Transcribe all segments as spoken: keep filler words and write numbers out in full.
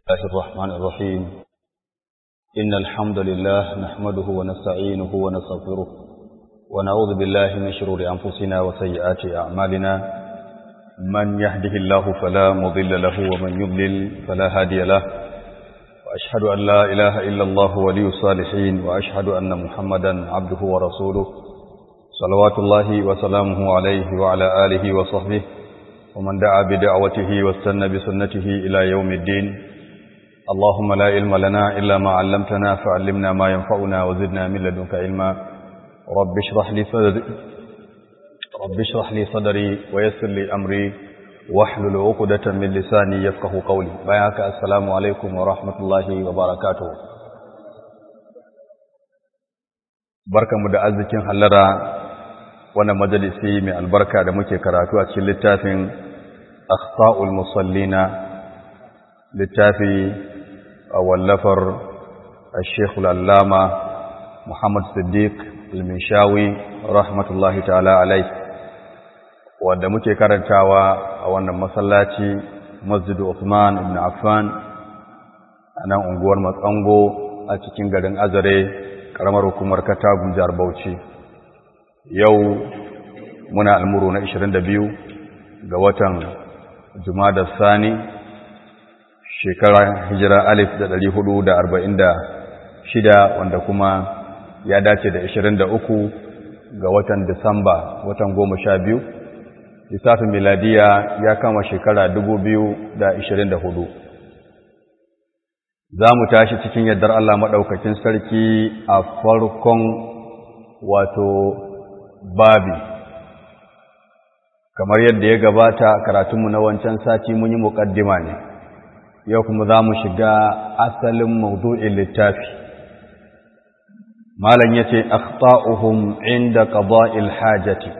الله الرحمن الرحيم إن الحمد لله نحمده ونستعينه ونستغفره ونعوذ بالله من شرور أنفسنا وسيئات أعمالنا من يهده الله فلا مضل له ومن يضلل فلا هادي له وأشهد أن لا إله إلا الله ولي الصالحين وأشهد أن محمدا عبده ورسوله صلوات الله وسلامه عليه وعلى آله وصحبه ومن دعا بدعوته واستنى بسنته إلى يوم الدين اللهم لا علم لنا إلا ما علمتنا فعلمنا ما ينفعنا وزدنا من لدنك علما رب اشرح لي صدري رب اشرح لي صدري ويسر لي أمري واحلل عقدة من لساني يفقه قولي بياك السلام عليكم ورحمة الله وبركاته barkamu da arzikin hallara wannan majalisi mai albarka da muke karatu a cikin littafin Akhta'ul Musallina littafi a wallafar Sheikh Al-Allama Muhammad Siddiq Al-Minshawi rahmatullahi ta'ala alaihi wanda muke karantawa a wannan masallaci Masjid Uthman ibn Affan a nan unguwar Matsango a cikin garin Azare karamar hukumar Katagun jihar Bauchi yau muna almuru na ishirin da biyu ga watan Jumada Sani shekara hijira alif da ɗari hudu da arba'in da shida wanda kuma ya dace da ishirin da uku ga watan Disamba watan goma sha biyu lissafin miladiya ya kama shekara dubu biyu da ishirin da hudu za mu tashi cikin yardar Allah maɗaukakin sarki a farkon wato babi kamar yadda ya gabata karatunmu na wancan sati mun yi muƙaddima ne yau kuma za mu shiga asalin mawdu'in littafi malam yace akhta'uhum inda qada'il hajati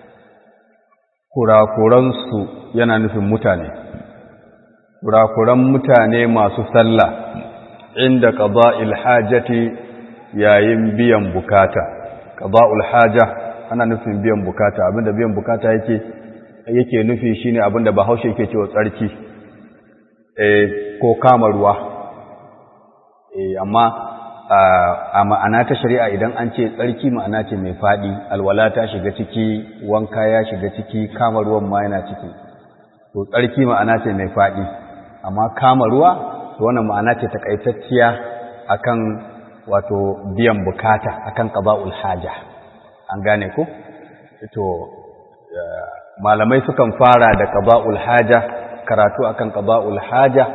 kurakuransu yana nufin mutane kurakuran mutane masu sallah inda qada'il hajati yayin biyan bukata qada'ul haja ana nufin biyan bukata abinda biyan bukata yake yake nufi shine abinda Bahaushe yake cewa tsarki eh ko kama ruwa eh amma a ma'ana ta shari'a idan an ce tsarki ma'ana ce mai fadi alwala ta shiga ciki wanka ya shiga ciki kama ruwan ma yana ciki to tsarki ma'ana ce mai fadi amma kama ruwa to wannan ma'ana ce takaitacciya akan wato biyan bukata akan qada'ul haja an gane ko to malamai sukan fara da qada'ul haja karatu akan qada'ul haja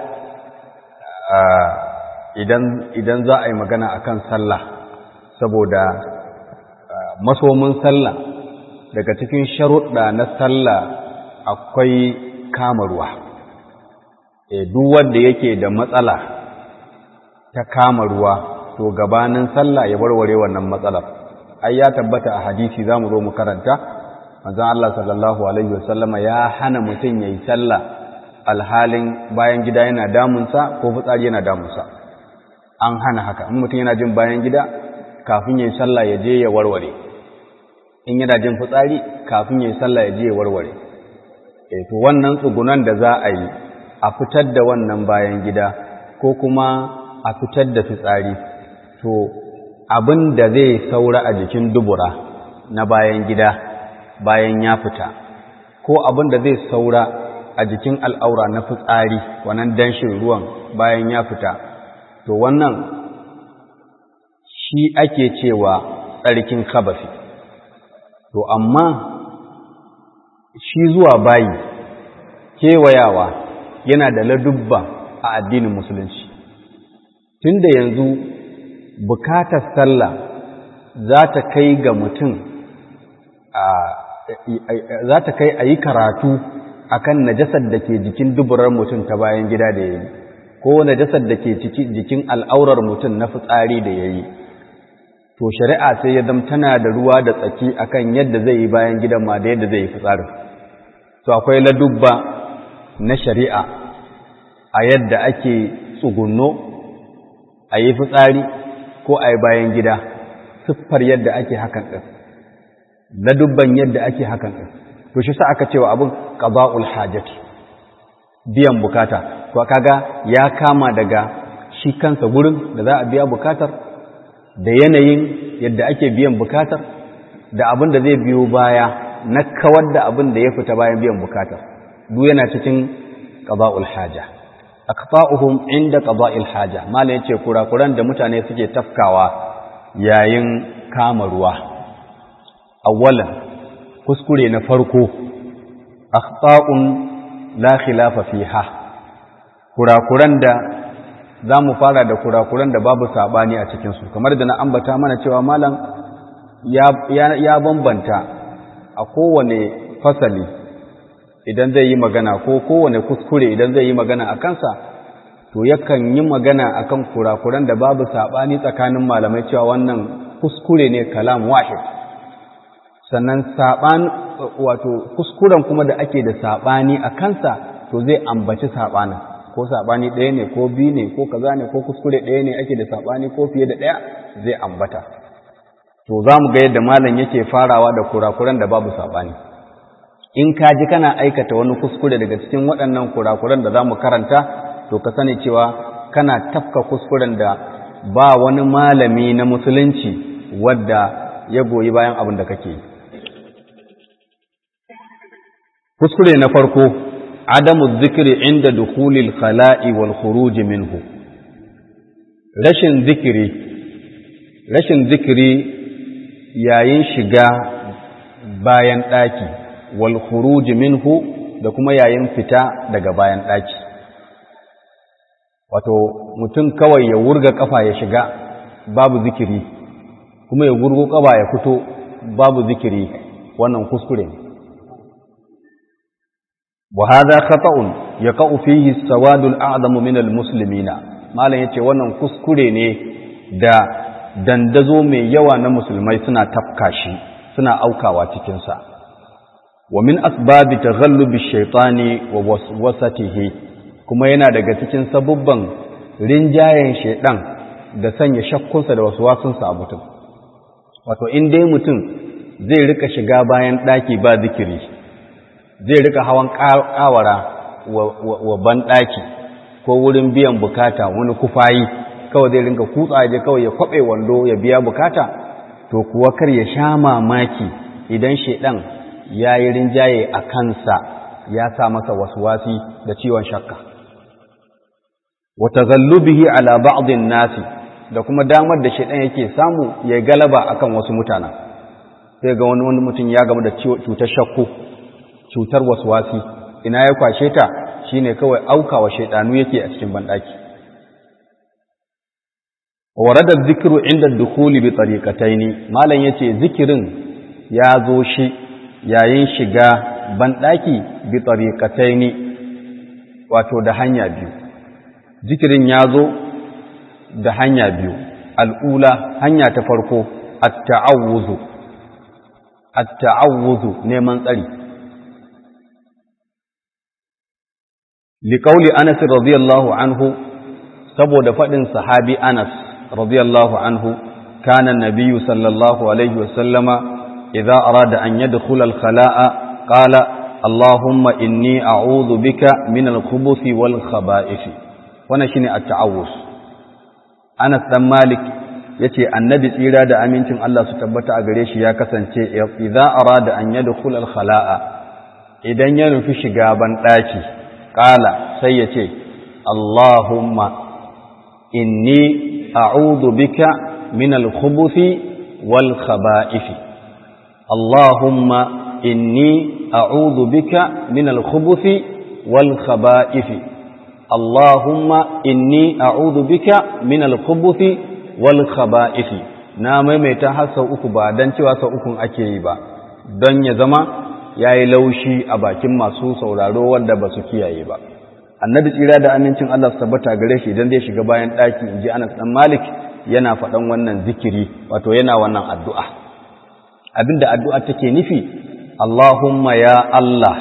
idan idan za a yi magana akan sallah saboda masomin sallah daga cikin sharuɗa na sallah akwai kama ruwa eh duk wanda yake da matsala ta kama ruwa to gabanin sallah ya warware wannan matsalar ai ya tabbata a hadisi zamu zo mu karanta manzon Allah sallallahu alaihi wasallama ya hana mutun yayi sallah alhalin bayan gida yana damunsa ko fitsari yana damunsa an hana haka in mutun yana jin bayan gida kafin yayi sallah ya je ya warware in yana jin fitsari kafin yayi sallah ya je ya warware eh to wannan tsugunan da za a yi a fitar da wannan bayan gida ko kuma a fitar da fitsari to abin da zai saura a jikin dubura na bayan gida bayan ya fita ko abin da zai saura a jikin al'aura na fitsari wannan danshin ruwan bayan ya fita to wannan shi ake cewa tsarkin khabasi to amma shi zuwa bayi kewayawa yana da ladubba a addinin musulunci tunda yanzu bukatar sallah za ta kai ga mutum za ta kai a yi karatu akan najasar da ke jikin duburar mutum ta bayan gida da ya yi ko najasar da ke jikin al'aurar mutum na fitsari da ya yi to shari'a sai ya zama tana da ruwa da tsaki akan yadda zai yi bayan gidan ma da yadda zai yi fitsarin to akwai ladubba na shari'a a yadda ake tsugunno a yi fitsari ko a yi bayan gida siffar yadda ake hakan ɗin ladubban yadda ake hakan ɗin to shi sa aka cewa abin qada'ul hajati biyan bukata to kaga ya kama daga shi kansa gurin da za a biya bukatar da yanayin yadda ake biyan bukatar da abin da zai biyo baya na kawar da abin da ya fita bayan biyan bukatar duk yana cikin qada'ul haja aqta'uhum inda qada'il haja mala yace kurakuran da mutane suke tafkawa yayin kama ruwa awwalan kuskure na farko akhta'un la khilafa fiha kurakuran da zamu fara da kurakuran da babu sabani a cikin su kamar da na ambata mana cewa malam ya ya, ya bambanta a kowane fasali idan zai yi magana ko kowane kuskure idan zai yi magana a kansa to yakan yi magana akan kurakuran da babu sabani tsakanin malamai cewa wannan kuskure ne kalam wahid sannan saban wato kuskuren kuma da ake da sabani a kansa to zai ambaci sabanin ko sabani ɗaya ne ko biyu ne ko kaza ne ko kuskure ɗaya ne ake da sabani ko fiye da ɗaya zai ambata to za mu ga yadda malam yake farawa da kurakuran da babu sabani in ka ji kana aikata wani kuskure daga cikin waɗannan kurakuran da za mu karanta to ka sani cewa kana tafka kuskuren da ba wani malami na musulunci wadda ya goyi bayan abin da kake yi kuskure na farko adamu zikiri inda dukhulil khala'i wal khuruj minhu rashin zikiri rashin zikiri yayin shiga bayan daki wal khuruj minhu da kuma yayin fita daga bayan daki wato mutum kawai ya wurga kafa ya shiga babu zikiri kuma ya wurgo kafa ya fito babu zikiri wannan kuskure ne وهذا خطأ يقع فيه السواد الأعظم من المسلمين malam yace wannan kuskure ne da dandazo mai yawa na musulmai suna tafka shi suna aukawa cikin sa wa min asbabi taghallubi ash-shaytani wa waswasatihi kuma yana daga cikin sabubban rinjayen shaydan da sanya shakkunsa da waswasunsa a mutum wato in dai mutum zai rika shiga bayan daki ba zikiri zai rika hawan kawara wa banɗaki ko wurin biyan bukata wani kufayi kawai zai rinka kutsa je kawai ya kwabe wando ya biya bukata to kuwa kar ya sha mamaki idan shedan yayi rinjaye a kansa ya sa masa waswasi da ciwon shakka wa taghallubihi ala ba'd an-nas da kuma damar da shedan yake samu ya galaba akan wasu mutana sai ga wani wani mutum ya gamu da cutar shakku cutar waswasi ina ya kwashe ta shine kawai aukawa shaydanu yake a cikin bandaki warada dhikru inda dukhuli bi tariqataini malan yace zikirin ya zo shi yayin shiga bandaki bi tariqataini wato da hanya biyu zikirin ya zo da hanya biyu al'ula hanya ta farko at-ta'awuzu at-ta'awuzu neman tsari لقول أنس رضي الله عنه سبود فدن صحابي أنس رضي الله عنه كان النبي صلى الله عليه وسلم إذا أراد أن يدخل الخلاء قال اللهم إني أعوذ بك من الخبث والخبائث ونشني التعوذ أنس بن مالك yace annabi tsira da amincin Allah su tabbata a gare shi ya kasance idza arada an yadkhul al khala'a idan ya nufi shiga ban daki qala sai yace Allahumma inni a'udhu bika min al khubuthi wal khaba'ith Allahumma inni a'udhu bika min al khubuthi wal khaba'ith Allahumma inni a'udhu bika min al khubuthi wal khaba'ithi na maimaita har sau uku ba dan cewa sau ukun ake yi ba don ya zama yayi laushi a bakin masu sauraro wanda ba su kiyaye ba annabi tsira da amincin Allah su tabbata gare shi idan zai shiga bayan daki inji Anas dan Malik yana faɗan wannan zikiri wato yana wannan addu'a abinda addu'a take nufi Allahumma ya Allah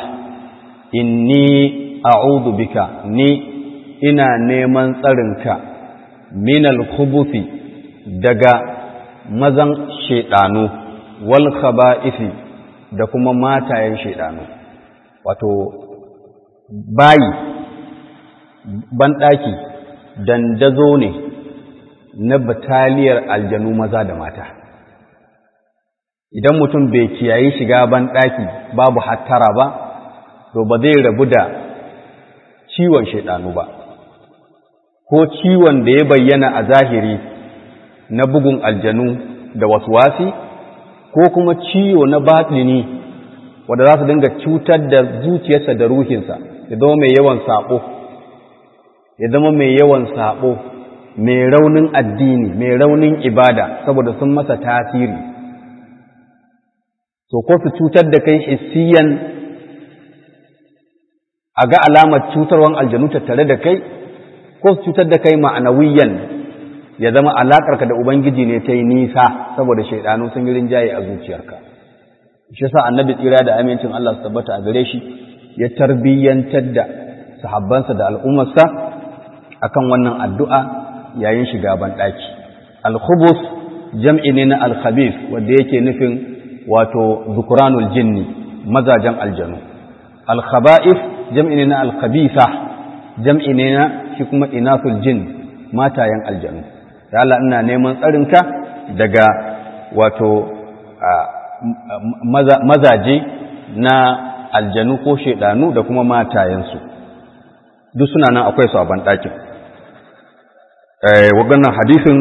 inni a'udhu bika ni ina neman tsarinka minal khubuthi daga mazan shaidanu wal khaba'ithi da kuma matayen shaidanu wato bayi banɗaki dandazo ne na bataliyar aljanu maza da mata. Idan mutum bai kiyayi shiga banɗaki babu hattara ba, to ba zai rabu da ciwon shaidanu ba, ko ciwon da ya bayyana a zahiri na bugun aljanu da waswasi, ko kuma ciwo na batini wanda za su dinga cutar da zuciyarsa da ruhinsa, ya zama mai yawan saɓo, ya zama mai yawan saɓo, mai raunin addini, mai raunin ibada, saboda sun masa tasiri. To, ko su cutar da kai hissiyan, a ga alamar cutarwan aljanu tattare da kai, ko su cutar da kai ma'anawiyan, ya zama alaƙarka da Ubangiji ne ta yi nisa saboda shaidanu sun yi rinjaye a zuciyarka. Shi sa annabi tsira da amincin Allah su tabbata a gare shi ya tarbiyyantar da sahabbansa da al'ummarsa akan wannan addu'a yayin shiga banɗaki. Al-khubus jam'i ne na al-khabith wanda yake nufin wato zukuranul jinni, mazajen aljanu. Al-khaba'if jam'i ne na al-khabitha, jam'i ne na shi kuma inasul jin, matayen aljanu. Ya Allah ina neman tsarinka daga wato mazaje na aljanu ko shedanu da kuma matayensu. Duk suna nan akwai su a banɗakin. Waɗannan hadisin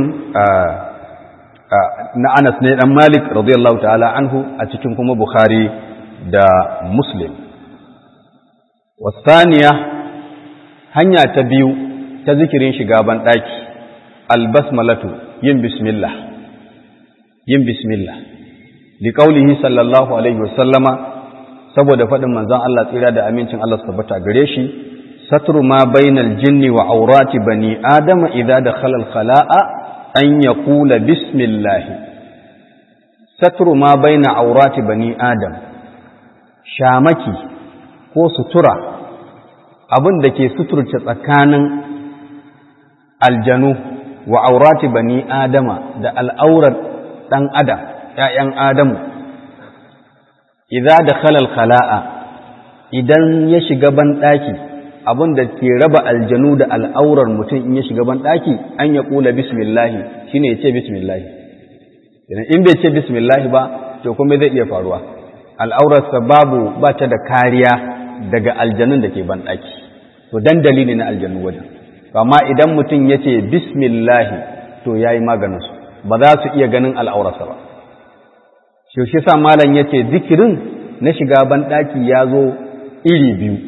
na Anas ne ɗan Malik radiyallahu ta'ala anhu a cikin kuma Bukhari da Muslim. Wasaniya, hanya ta biyu ta zikirin shiga banɗaki, albasmalatu, yin bismillah, yin bismillah. Li qaulihi sallallahu alaihi wasallama, saboda faɗin manzon Allah tsira da amincin Allah su tabbata gare shi, satru ma bainal jinni wa aurati bani adama idza dakhala al-khala'a an yaqula bismillah. Satru ma baina aurati bani adam, shamaki ko sutura, abin da ke suturce tsakanin aljanu wa aurati bani adama da al'aurar ɗan adam, ‘ya'yan adamu, idza dakhala al-khala'a, idan ya shiga banɗaki, abin da ke raba aljanu da al'aurar mutum in ya shiga banɗaki, an ya ƙula bismillahi, shi ne ya ce bismillahi. In bai ce bismillahi ba, to kuma zai iya faruwa. Al'aurarsa babu ba ta da kariya daga aljanun da ke banɗaki, to dandali ne na aljanu wajen. Amma idan mutum ya ce bismillahi, to ya yi maganinsu, ba za su iya ganin al'aurarsa ba. Shi sa malam ya ce zikirin na shiga banɗaki ya zo iri biyu.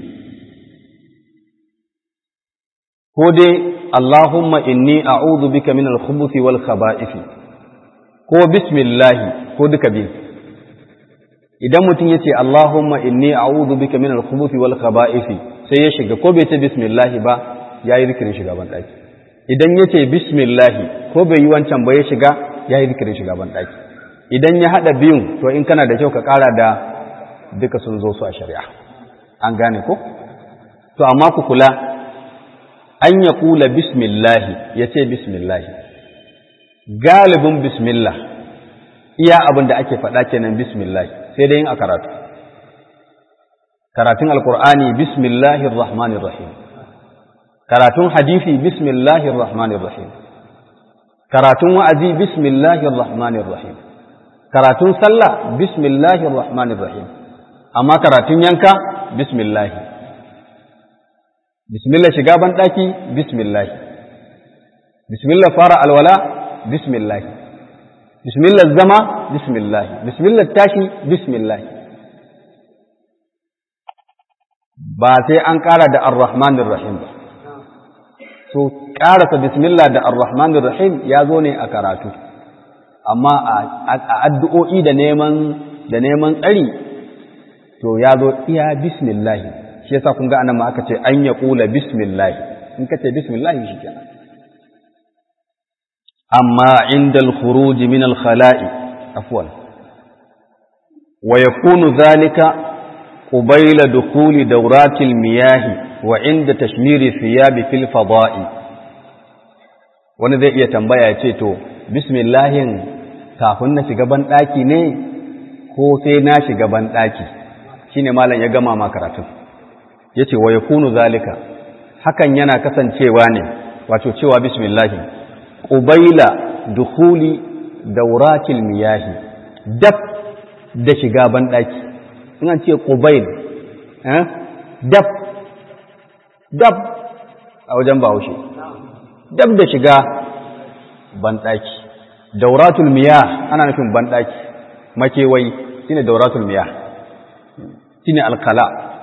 Ko dai, Allahumma inni a'udhu bika min al-khubuthi wal khaba'ithi, ko bismillahi, ko duka biyu. Idan mutum ya ce Allahumma inni a'udhu bika min al-khubuthi wal khaba'ithi, sai ya shiga ko bai ce bismillahi ba, ya yi zikirin shiga banɗaki. Idan ya ce bismillahi ko bai yi wancan ba ya shiga, ya yi zikirin shiga banɗaki. Idan ya haɗa biyun, to in kana da kyau ka ƙara da duka sun zo su a shari'a. An gane ko? To amma ku kula, an ya kula bismillahi, ya ce bismillahi. Galibin bismillah, iya abin da ake faɗa kenan bismillahi, sai dai yin a karatu. Karatun Alƙur'ani bismillahir rahmanir rahim. Karatun hadisi bismillahir rahmanir rahim. Karatun wa'azi bismillahir rahmanir rahim. Karatun sallah bismillahir rahmanir rahim. Amma karatun yanka bismillah. Bismillah shiga ban daki bismillah. Bismillah fara alwala bismillah. Bismillah zama bismillah. Bismillah tashi bismillah. Ba sai an ƙara da ar-rahmanir rahim ba. So ƙarasa bismillah da ar-rahmanir rahim ya zo ne a karatu, amma a addu'o'i da neman da neman tsari to ya zo iya bismillah. Shi yasa kun ga anan ma aka ce an ya kula bismillah, in ka ce bismillah shi kenan. Amma inda al-khuruj min al-khala'i afwan wa yakunu dhalika qabila dukhuli dawratil miyahi wa inda tashmiri thiyabi fil fada'i. Wani zai iya tambaya ya ce to bismillahin kafin na shiga ban daki ne ko sai na shiga ban daki? Shine malam ya gama ma karatun yace wa yakunu zalika, hakan yana kasancewa ne wato cewa bismillah qubaila dukhuli dawratil miyahi dab da shiga ban daki in an ce qubail eh dab dab a wajen Bahaushe dab da shiga ban daki dawratul miyah ana nufin ban daki makewayi shine dawratul miyah shine alqala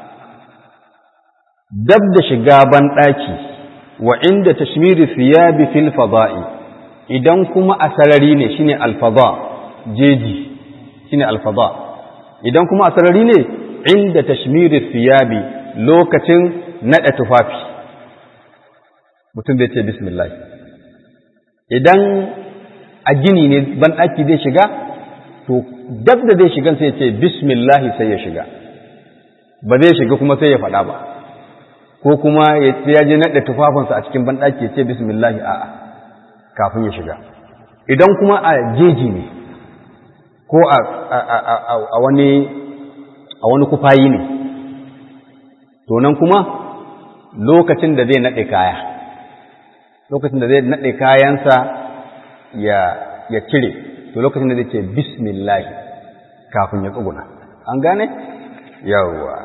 dab da shiga ban daki wa inda tashmiri thiyabi fil fada'i idan kuma a sarari ne shine alfada jeji shine alfada idan kuma a sarari ne inda tashmiri thiyabi lokacin nada tufafi mutum bai ce bismillah idan a gini ne ban daki zai shiga to dab da zai shiga sai ya ce bismillah sai ya shiga ba zai shiga kuma sai ya faɗa ba ko kuma ya je naɗa tufafinsa a cikin banɗaki ya ce bismillahi a'a kafin ya shiga idan kuma a jeji ne ko a wani a wani kufayi ne to nan kuma lokacin da zai naɗe kaya lokacin da zai naɗe kayansa ya ya cire to lokacin da zai ce bismillahi kafin ya tsuguna an gane yawwa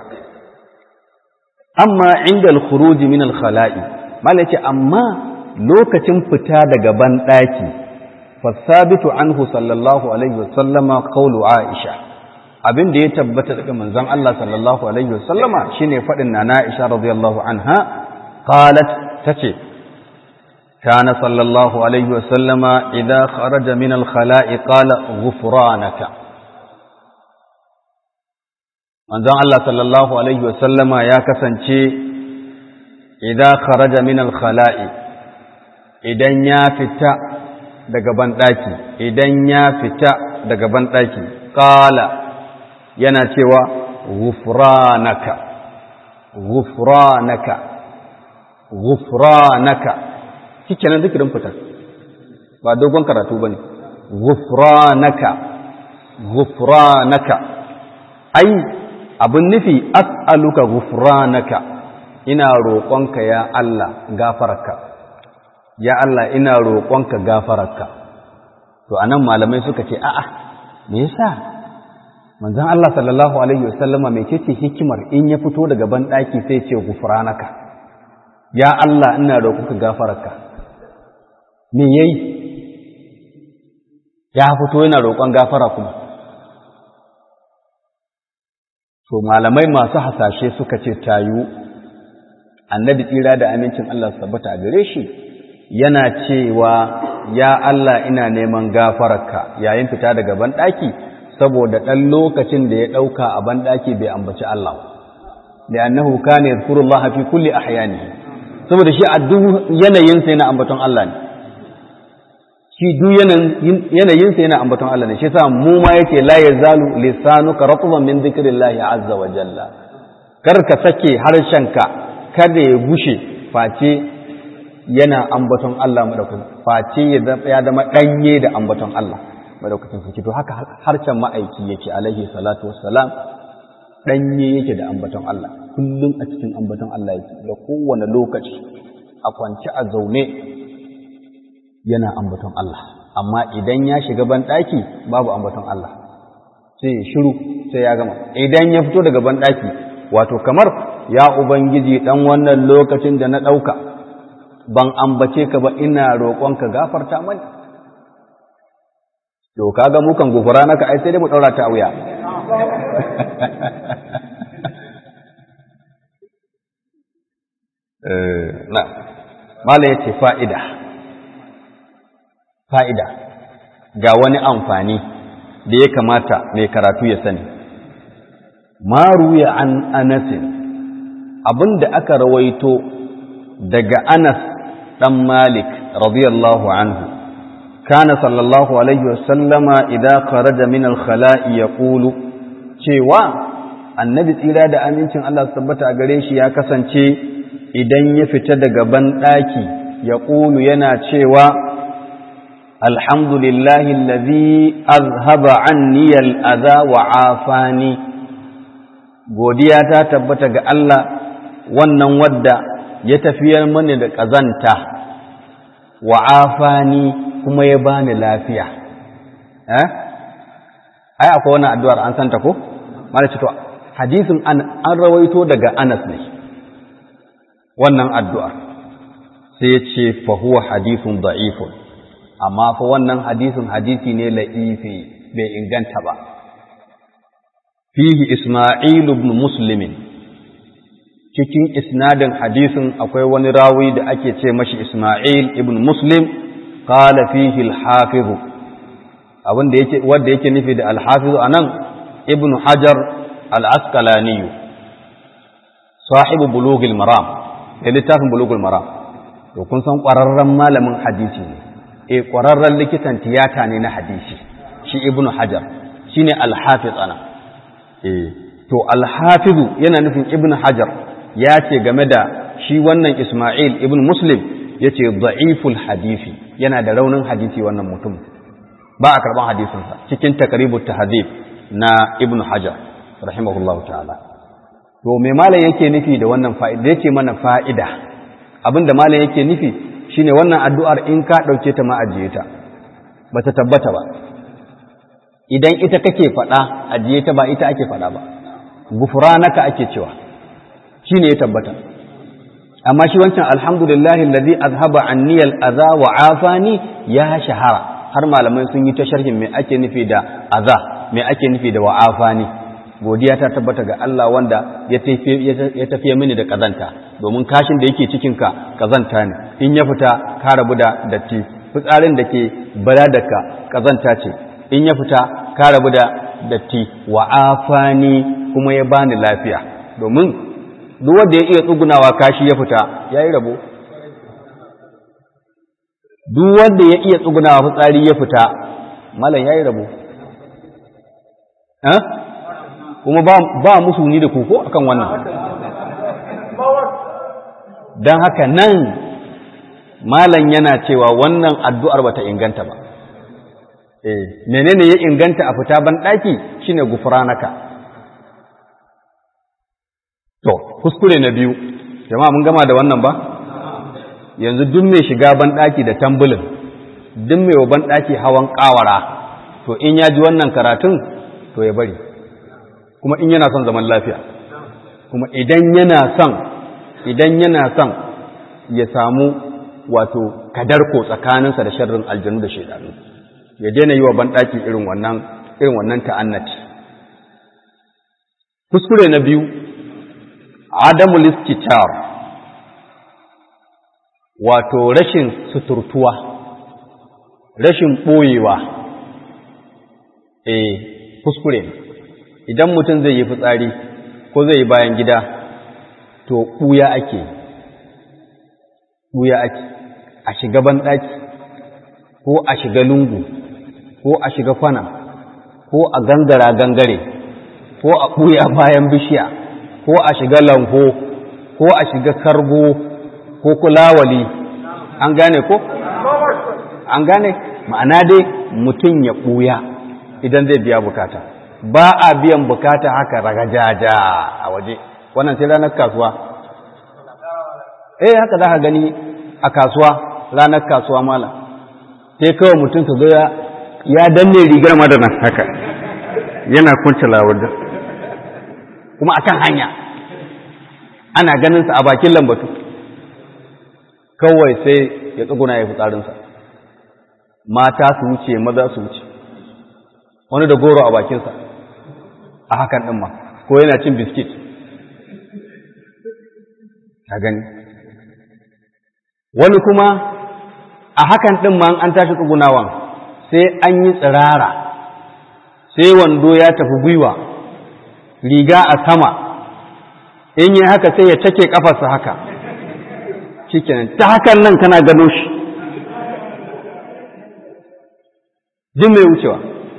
amma inda al-khuruj min al-khala'i malaka amma lokacin fita daga ban daki fasabitu anhu sallallahu alaihi wasallama qawlu aisha abin da ya tabbata daga manzon Allah sallallahu alaihi wasallama shine fadin nana aisha radiyallahu anha qalat tace kana sallallahu alaihi wasallama idha kharaja min al-khala'i qala ghufranaka manzon Allah sallallahu alaihi wasallama ya kasance idan kharaja min al-khala'i idan ya fita daga bandaki idan ya fita daga bandaki qala yana cewa ghufranaka ghufranaka ghufranaka kikenan zikirin fita ba dogon karatu bane ghufranaka ghufranaka ai abin nufi as'aluka ghufranaka ina roƙonka ya Allah gafararka ya Allah ina roƙonka gafararka to anan malamai suka ce a'a me yasa manzon Allah sallallahu alaihi wasallama me ce hikimar in ya fito daga ban daki sai ya ce ghufranaka ya Allah ina roƙonka gafararka me yayi ya fito yana roƙon gafara kuma to malamai masu hasashe suka ce tayu annabi tsira da amincin Allah tabbata a gare shi yana cewa ya Allah ina neman gafararka yayin fita daga banɗaki saboda ɗan lokacin da ya ɗauka a banɗaki bai ambaci Allah da annahu kana yadhkurullaha fi kulli ahyani saboda shi a duk yanayin sa yana ambaton Allah ne shi duk yanayinsa yana ambaton Allah ne shi yasa mu ma yake la yazalu lisanuka ratban min dhikrillahi azza wa jalla kar ka sake harshenka kada ya gushe face yana ambaton Allah madaukakin face ya zama danye da ambaton Allah madaukakin sarki to haka harshen ma'aiki yake alaihi salatu wassalam danye yake da ambaton Allah kullum a cikin ambaton Allah yake da kowane lokaci a kwance a zaune yana ambaton Allah amma idan ya shiga banɗaki babu ambaton Allah sai ya shiru sai ya gama idan ya fito daga banɗaki wato kamar ya ubangiji dan wannan lokacin da na ɗauka ban ambace ka ba ina roƙonka gafarta mani to kaga mu kan gufura naka ai sai dai mu daura ta wuya eh na mala yace fa'ida fa'ida ga wani amfani da ya kamata mai karatu ya sani. Maru ya an anasin abinda aka rawaito daga Anas ɗan Malik radiyallahu anhu, kana sallallahu alaihi wasallama idan kharaja min al-khala'i ya ƙulu cewa annabi tsira da amincin Allah su tabbata a gare shi ya kasance idan ya fita daga banɗaki ya ƙulu yana cewa alhamdulillahi allazi azhaba anni al-adha wa afani, godiya ta tabbata ga Allah wannan wadda ya tafiyar mani da ƙazanta wa afani kuma ya bani lafiya. Eh? Ai akwai wannan addu'ar an santa ko? Mala ce to hadisin an, an rawaito daga Anas ne. Wannan addu'ar sai ya ce fa huwa hadithun da'ifun. Amma fa wannan hadisin hadisi ne la'ifi bai inganta ba. Fihi Isma'il ibn Muslim. Cikin isnadin hadisin akwai wani rawi da ake ce mashi Isma'il ibn Muslim, qala fihi al-Hafiz. Abin da yake wanda yake nufi da al-Hafiz anan Ibn Hajar al-Asqalani, sahibu Bulughul Maram, da littafin Bulughul Maram. To kun san ƙwararren malamin hadisi ne. Eh ƙwararren likitan tiyata ne na hadisi. Shi Ibn Hajar shine al-Hafiz ana. Eh to al-Hafiz yana nufin Ibn Hajar ya ce game da shi wannan Ismail ibn Muslim ya ce da'iful hadisi, yana da raunin hadisi wannan mutum, ba a karɓar hadisinsa cikin takribut tahdhib na Ibn Hajar rahimahullahu ta'ala. To me malam yake nufi da wannan fa'ida? Yake mana fa'ida, abinda malam yake nufi shine wannan addu'ar in ka ɗauke ta ma ajiye ta, ba ta tabbata ba. Idan ita kake faɗa ajiye ta, ba ita ake faɗa ba, gufranaka ake cewa, shi ne ya tabbata. Amma shi wancan alhamdulillahi allazi azhaba anni al-adha wa afani ya shahara, har malamai sun yi ta sharhin me ake nufi da adha, me ake nufi da wa afani. Godiya ta tabbata ga Allah wanda ya tafiye ya tafiye mini da kazanta, domin kashin da yake cikin ka kazanta ne, in ya fita ka rabu da datti, fitsarin da ke baladarka kazanta ce, in ya fita ka rabu da datti. Wa afani kuma ya bani lafiya, domin duk wanda ya iya tsugunawa kashi ya fita ya yi rabo. Duk wanda ya iya tsugunawa fitsari ya fita malam ya yi rabo. Kuma ba musu ni da koko akan wannan. Don haka nan malam yana cewa wannan addu'ar bata inganta ba. Eh, menene ya inganta a fita ban ɗaki shine gufranaka. To, kuskure na biyu, jama'a mun gama da wannan ba? Yanzu duk mai shiga banɗaki da tambulin, duk mai wa banɗaki hawan ƙawara, to in ya ji wannan karatun, to ya bari. Kuma in yana son zaman lafiya, kuma idan yana son, idan yana son ya samu wato kadarko tsakaninsa da sharrin aljanu da shaidanu, ya daina yi wa banɗaki irin wannan, irin wannan ta'annati. Kuskure na biyu, adamul istitar, wato rashin suturtuwa, rashin ɓoyewa. Eh, kuskure. Idan mutum zai yi fitsari ko zai yi bayan gida, to ɓuya ake, ɓuya ake, a shiga banɗaki, ko a shiga lungu, ko a shiga kwana, ko a gangara gangare, ko a ɓuya bayan bishiya, ko a shiga lanho, ko a shiga kargo, ko kulawali. An gane ko? An gane? Ma'ana dai mutum ya ɓuya idan zai biya bukata. Ba a biyan bukata haka ragajaja a waje. Wannan sai ranar kasuwa. Eh haka za ka gani a kasuwa, ranar kasuwa mala. Sai kawai mutum ka zo ya danne rigar madanan haka. Yana kunce lawar kuma akan hanya ana ganin sa a bakin lambatu, kawai sai ya tsuguna ya fitsarinsa. Mata su wuce, maza su wuce, wani da goro a bakinsa a hakan ɗin ma, ko yana cin biskit. Ka gani wani kuma a hakan ɗin ma an tashi tsugunawan sai an yi tsirara, sai wando ya tafi gwiwa, riga a sama, in yi haka sai ya cake kafarsa haka, shikenan ta hakan nan kana gano shi jin mai wucewa.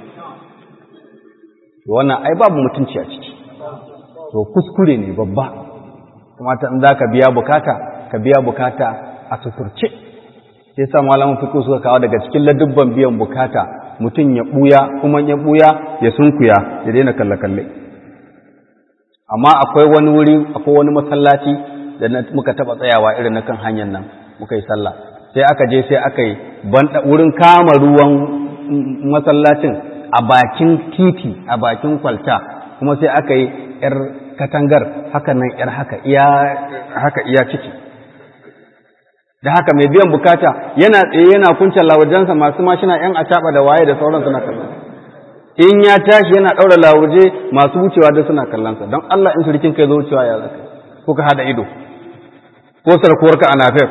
Wannan ai babu mutunci a ciki, to kuskure ne babba. Kuma ta in za ka biya bukata, ka biya bukata a suturce. Sai sa malaman fiqh suka kawo daga cikin ladubban biyan bukata mutum ya buya, kuma ya buya ya sunkuya, ya daina kalle kalle. Amma akwai wani wuri, akwai wani masallaci da muka taba tsayawa irin na kan hanyar nan muka yi sallah sai aka je sai aka yi wurin kama ruwan masallacin a bakin titi a bakin kwalta kuma sai aka yi yar katangar haka nan yar haka iya haka iya ciki da haka mai biyan bukata yana tsaye yana kuncin lawajensa masu mashina yan acaba da waye da sauran suna kallon in ya tashi yana daura lawuje masu wucewa da suna kallon sa don Allah in surkin kai zo wucewa ya zaka ko ka hada ido ko sarkuwarka a nafef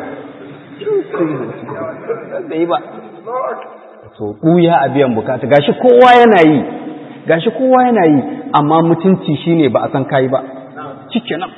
bai ba to buya a biyan bukata gashi kowa yana yi gashi kowa yana yi amma mutunci shine ba a san kai ba cikenan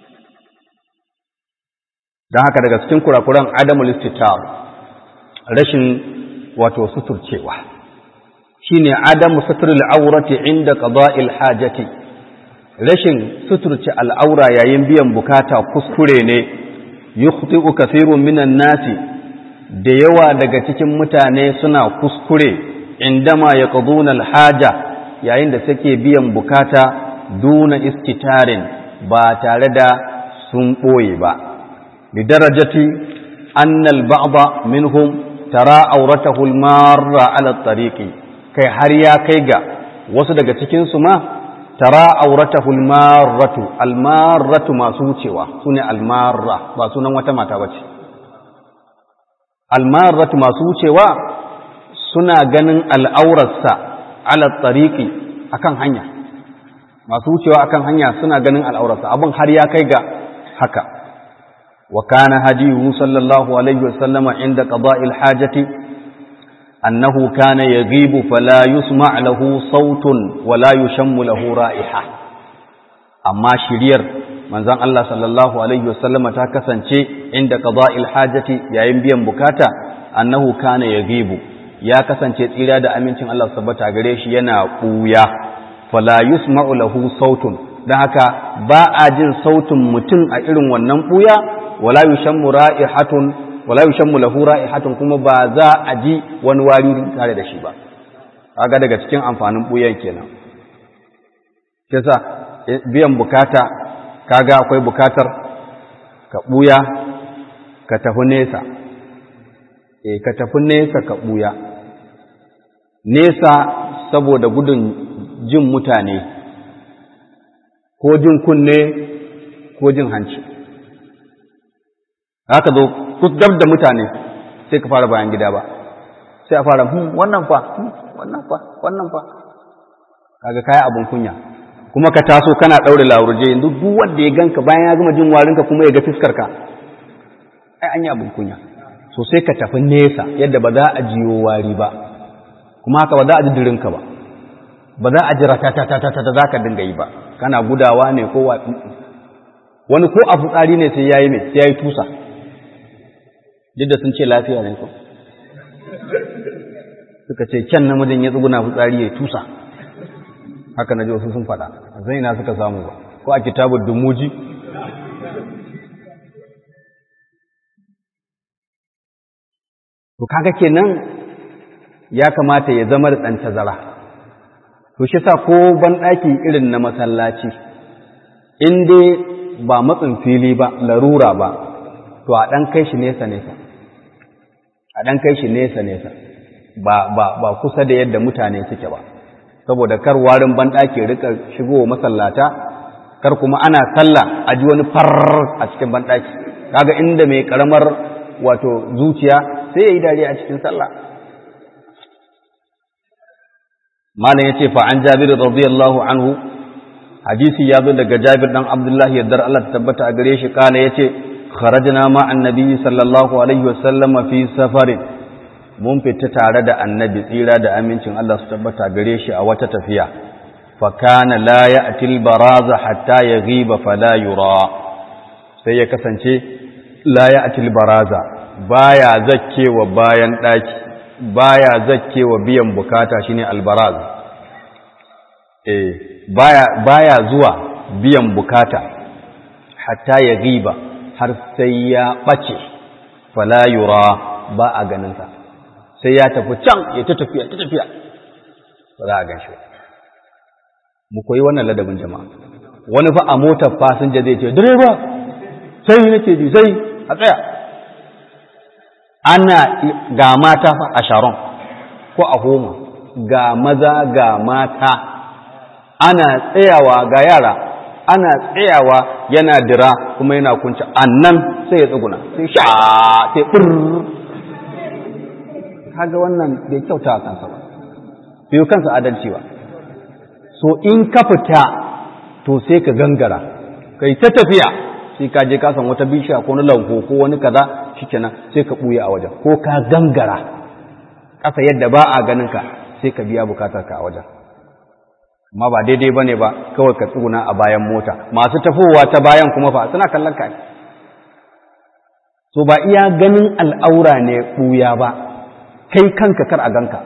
dan haka daga cikin kurakuran adamul istitar rashin wato suturcewa shine adamu sutrul awrati inda qada'il hajati rashin suturce al'aura yayin biyan bukata kuskure ne yukhti'u kathirun minan nasi da yawa daga cikin mutane suna kuskure indama yaqduna al-haja yayin da suke biyan bukata duna istitarin ba tare da sun boye ba lidarajati anna al-ba'd minhum tara awratahu al-marra 'ala at-tariqi kai har ya kai ga wasu daga cikin su ma tara awratahu al-marratu al-marratu masu wucewa sune al-marra ba sunan wata mata bace al-marratu masu wucewa suna ganin al'aurarsa ala tariqi akan hanya masu wucewa akan hanya suna ganin al'aurarsa abin har ya kai ga haka wa kana hadiyu sallallahu alaihi wasallama inda qada'il hajati annahu kana yaghibu fala yusma' lahu sautun wala yushammu lahu ra'iha amma shiriyar manzon Allah sallallahu alaihi wasallama ta kasance inda qada'il hajati yayin biyan bukata annahu kana yaghibu ya kasance tsira da amincin Allah sabbata gare shi yana kuya fala yusma'u lahu sautun dan haka ba a jin sautin mutum a irin wannan buya wala yushammu ra'ihatun wala yushammu lahu ra'ihatun kuma ba za a ji wani wari tare da shi ba kaga daga cikin amfanin buyan kenan kisa biyan bukata kaga akwai bukatar ka buya ka tafi nesa eh ka tafi nesa ka buya nesa saboda gudun jin mutane ko jin kunne ko jin hanci haka zo dab da mutane sai ka fara bayan gida ba sai a fara hmm wannan fa wannan fa wannan fa kaga kai abun kunya kuma ka taso kana daure lauruje yanzu duk wanda ya ganka bayan ya gama jin warinka kuma ya ga fiskar ka ai an yi abun kunya so sai ka tafi nesa yadda ba za a jiyo wari ba kuma haka ba za a ji dirinka ba ba za a ji ratatatatata za ka dinga yi ba kana gudawa ne ko wani ko a fitsari ne sai yayi mai sai yayi tusa duk da sun ce lafiya ne ko suka ce kyan namijin ya tsuguna fitsari ya tusa haka na ji wasu sun faɗa zai na suka samu ba ko a kitabul dumuji to kaga kenan ya kamata ya zama da ɗan tazara to shi sa ko banɗaki irin na masallaci in dai ba matsin fili ba larura ba to a ɗan kai shi nesa nesa a ɗan kai shi nesa nesa ba ba ba kusa da yadda mutane suke ba saboda kar warin banɗaki rika shigowa masallata kar kuma ana sallah a ji wani far a cikin banɗaki kaga inda mai karamar wato zuciya sai ya yi dariya a cikin sallah malam yace fa an Jabir radiyallahu anhu hadisi ya zo daga Jabir dan Abdullah yaddar Allah ta tabbata a gare shi kana yace kharajna ma annabi sallallahu alaihi wasallam fi safarin mun fita tare da annabi tsira da amincin Allah su tabbata gare shi a wata tafiya fa kana la ya'ti al-baraza hatta yaghiba fala yura sai ya kasance la ya'ti al-baraza baya zakkewa bayan daki baya zakkewa biyan bukata shine albaraz eh baya baya zuwa biyan bukata hatta ya giba har sai ya bace fala yura ba a ganin sa sai ya tafi can ya ta tafiya ta tafiya ba za a gan shi mu koyi wannan ladabin jama'a wani fa a motar fasinja zai ce direba sai nake ji sai a tsaya ana ga mata fa a Sharon ko a Homa ga maza ga mata ana tsayawa ga yara ana tsayawa yana dira kuma yana kunci annan sai ya tsuguna sai sha sai bir kaga wannan bai kyauta kansa ba bai kansa adalci ba. So in ka fita to sai ka gangara kai ta tafiya sai ka je ka san wata bishiya ko wani lanko ko wani kaza shikenan sai ka buya a wajen ko ka gangara kasa yadda ba a ganin ka sai ka biya bukatar ka a wajen. Amma ba daidai bane ba kawai ka tsuguna a bayan mota masu tafowa ta bayan kuma fa suna kallon ka. So ba iya ganin al'aura ne buya ba kai kanka kar a ganka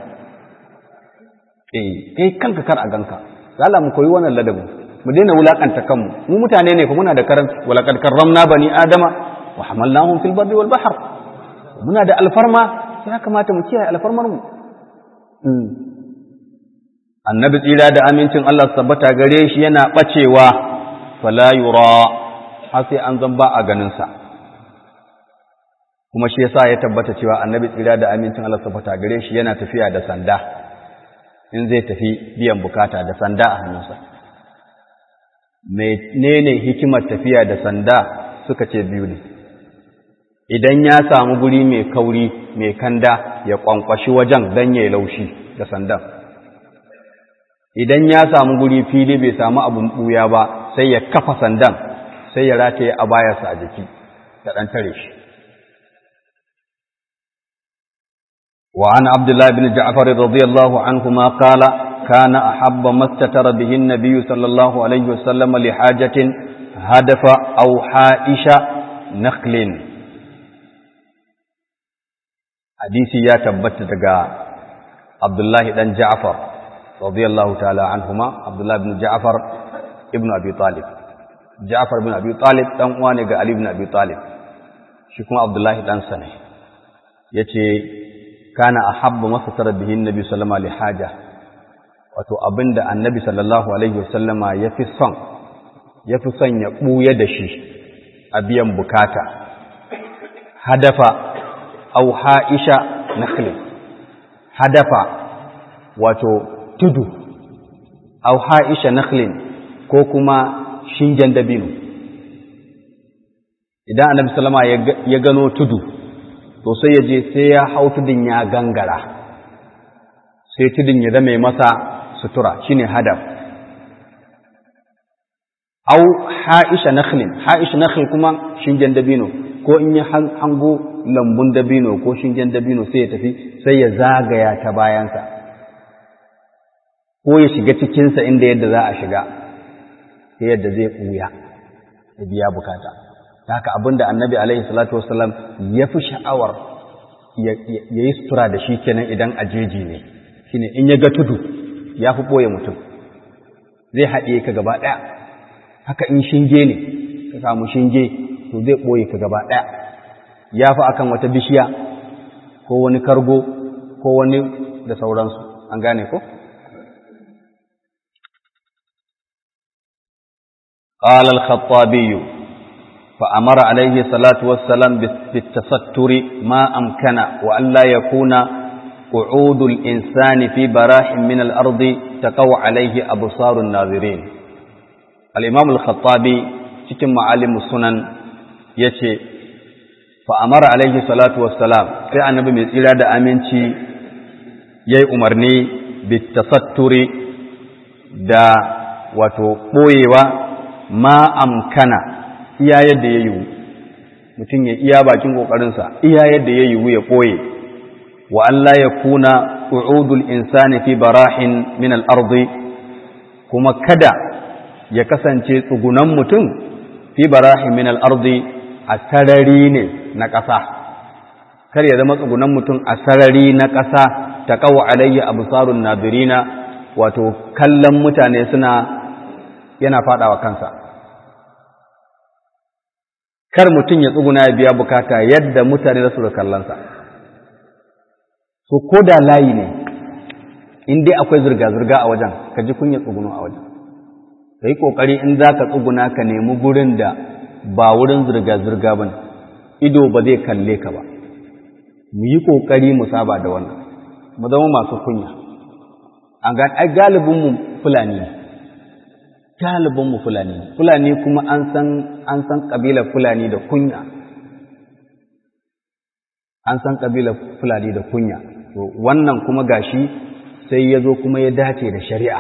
eh kai kanka kar a ganka. Allah mu koyi wannan ladabin mu daina wulakanta kanmu mu mutane ne fa muna da karanci walaqad karramna bani adama wa hamalnahum fil barri wal bahr muna da alfarma ya kamata mu kiyaye alfarmar mu. Annabi tsira da amincin Allah tabbata gare shi yana bacewa fala yura har sai an zamba a ganin sa kuma shi yasa ya tabbata cewa annabi tsira da amincin Allah tabbata gare shi yana tafiya da sanda in zai tafi biyan bukata da sanda a hannunsa. Menene hikimar tafiya da sanda suka ce biyu ne. Idan ya samu guri mai kauri mai kanda ya kwankwashi wajen dan yayi laushi da sandan. Idan ya samu guri fili bai samu abun buya ba sai ya kafa sandan sai ya rataye a bayarsa a jiki da dan tare shi. وعن عبد الله بن جعفر رضي الله عنهما قال كان أحب ما استتر به النبي صلى الله عليه وسلم لحاجة هدف أو حائش نخل. حديثي يا تبت دقا عبد الله بن جعفر رضي الله تعالى عنهما. عبد الله بن جعفر ابن أبي طالب جعفر بن أبي طالب تنواني علي بن أبي طالب شكما عبد الله بن سنة يتي kana ahabba masatara bihin nabi sallama li haja wato abinda annabi sallallahu alaihi wasallama yafi son yafi son ya buya da shi a biyan bukata hadafa au haisha nakhl hadafa wato tudu au haisha nakhl ko kuma shingen dabino idan annabi sallama ya gano tudu to sai ya je sai ya hau tudun ya gangara sai tudun ya zama masa sutura shine hadaf. Au haisha nakhlin haisha nakhl kuma shingen dabino ko in ya hango lambun dabino ko shingen dabino sai ya tafi sai ya zagaya ta bayansa ko ya shiga cikinsa inda yadda za a shiga sai yadda zai ɓuya ya biya bukata. Haka abinda annabi alaihi salatu wasallam ya fi sha'awar ya yi sutura da shi kenan idan ajeji ne shine in ya ga tudu ya fi ɓoye mutum zai haɗe ka gaba ɗaya. Haka in shinge ne ka samu shinge to zai ɓoye ka gaba ɗaya ya fi akan wata bishiya ko wani kargo ko wani da sauransu an gane ko. قال الخطابي فأمر عليه الصلاة والسلام بالتستر ما أمكن وأن لا يكون قعود الإنسان في براح من الأرض تقع عليه أبصار الناظرين. الإمام الخطابي cikin معالم السنن yace فأمر عليه الصلاة والسلام sai annabi mai tsira da aminci yayi umarni bitasatturi da wato boyewa ma amkana iya yadda ya yiwu mutum ya iya bakin ƙoƙarinsa iya yadda ya yiwu ya ɓoye wa Allah ya kuna qu'udul insani fi barahin min al-ardi kuma kada ya kasance tsugunan mutum fi barahin min al-ardi a sarari ne na ƙasa kar ya zama tsugunan mutum a sarari na ƙasa ta qaw alayya absarun nadirina wato kallon mutane suna yana fadawa kansa. Kar mutum ya tsuguna ya biya bukata yadda mutane za su da kallonsa. So, ko da layi ne, in dai akwai zirga-zirga a wajen, ka ji kunya tsugunu a wajen. Ka yi ƙoƙari in za ka tsuguna ka nemi gurin da ba wurin zirga-zirga ba ne, ido ba zai kalle ka ba. Mu yi ƙoƙari mu saba da wannan, mu zama masu kunya. An ga ai galibinmu Fulani ne, galibinmu Fulani ne, Fulani kuma an san an san ƙabilar Fulani da kunya. An san ƙabilar Fulani da kunya. To wannan kuma gashi sai ya zo kuma ya dace da shari'a.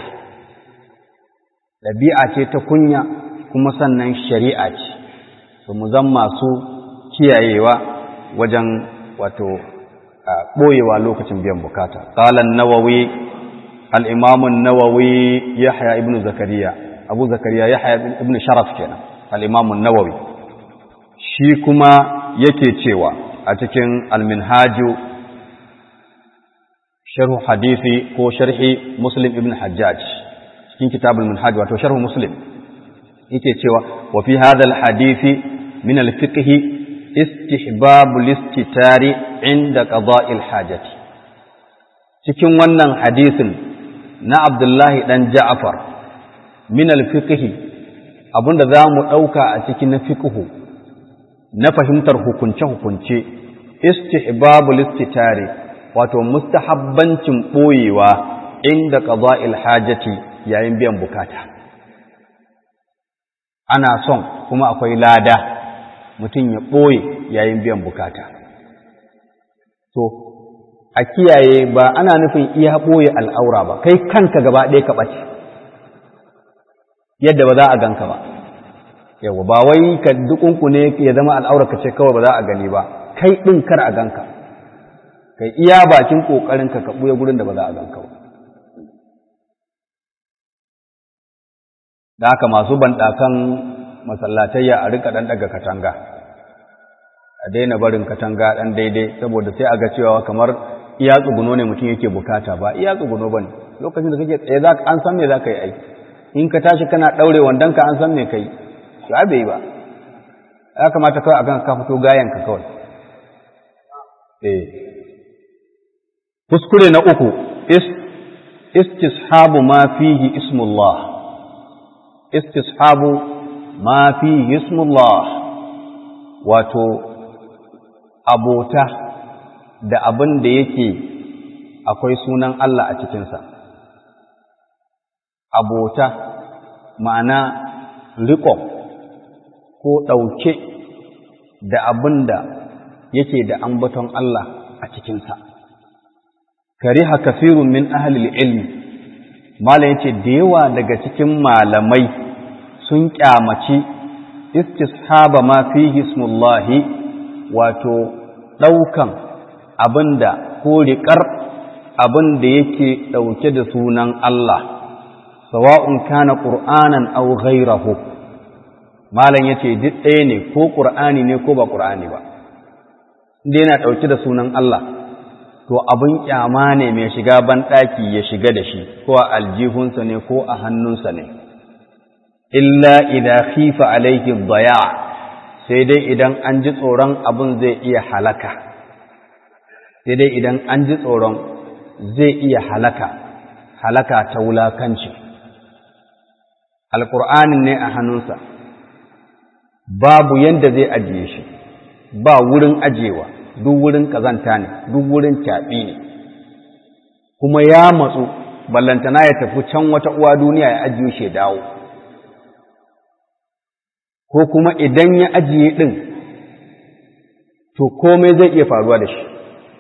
Ɗabi'a ce ta kunya kuma sannan shari'a ce. To mu zan masu kiyayewa wajen wato ɓoyewa lokacin biyan bukata. Qalan Nawawi al-Imam an-Nawawi Yahya ibn Zakariya, Abu Zakariya Yahya ibn Sharaf kenan, al-Imam an-Nawawi. Shi kuma yake cewa a cikin al-Minhaj sharh hadisi ko sharhi Muslim ibn Hajjaj, cikin kitab al-Minhaj wato sharh Muslim, yake cewa wa fi hadha al-hadisi min al-fiqh istihbab al-istitari inda qada'i al-hajati. Cikin wannan hadisin na Abdullahi dan Ja'far min al-fiqh abinda zamu dauka a cikin na fiqh na fahimtar hukunce hukunce istihbab al-istitari wato mustahabbancin boyewa inda qada'i al-hajati yayin biyan bukata. Ana son kuma akwai lada mutum ya ɓoye yayin biyan bukata. To, a kiyaye ba ana nufin iya ɓoye al'aura ba, kai kanka gaba ɗaya ka ɓace, yadda ba za a ganka ba. Yawa, ba wai ka dukunku ne ya zama al'aura ka ce kawai ba za a gani ba, kai ɗin kar a ganka, kai iya bakin ƙoƙarinka ka ɓoye gurin da ba za a ganka ba. Da haka masu banɗakan masallatayya a rika ɗan ɗaga katanga, a daina barin katanga ɗan daidai, saboda sai a ga cewa kamar iya tsuguno ne mutum yake bukata, ba iya tsuguno ba ne. Lokacin da kake tsaye an san me za ka yi aiki, in ka tashi kana ɗaure wandonka an san me ka yi, ya bai ba, ya kamata kawai a kan ka fito gayanka kawai. Kuskure na uku, istishabu ma fihi ismullah, istishabu ma fi ismullah, wato abota da abin da yake akwai sunan Allah a cikinsa. Abota ma'ana riƙo ko ɗauke da abin da yake da ambaton Allah a cikinsa. Kariha kafirun min ahlil ilmi, malam yace da yawa daga cikin malamai sun kyamaci istishaba ma fihi ismullahi, wato ɗaukan abinda ko riƙar abinda yake ɗauke da sunan Allah, sawa'un kana qur'anan aw ghayrahu. Malam yace duk ɗaya ne, ko qur'ani ne ko ba qur'ani ba, inda yana ɗauke da sunan Allah to abin kyama ne mai shiga banɗaki ya shiga da shi, ko a aljihunsa ne ko a hannunsa ne. Illa idan khifa alaihi daya, sai dai idan an ji tsoron abin zai iya halaka, sai dai idan an ji tsoron zai iya halaka, halaka ta wulakanci. Alƙur'anin ne a hannunsa, babu yanda zai ajiye shi, ba wurin ajewa, duk wurin ƙazanta ne, duk wurin caɓi ne, kuma ya matsu, ballantana ya tafi can wata uwa duniya ya ajiye shi dawo. Ko kuma idan ya ajiye ɗin, to komai zai iya faruwa da shi.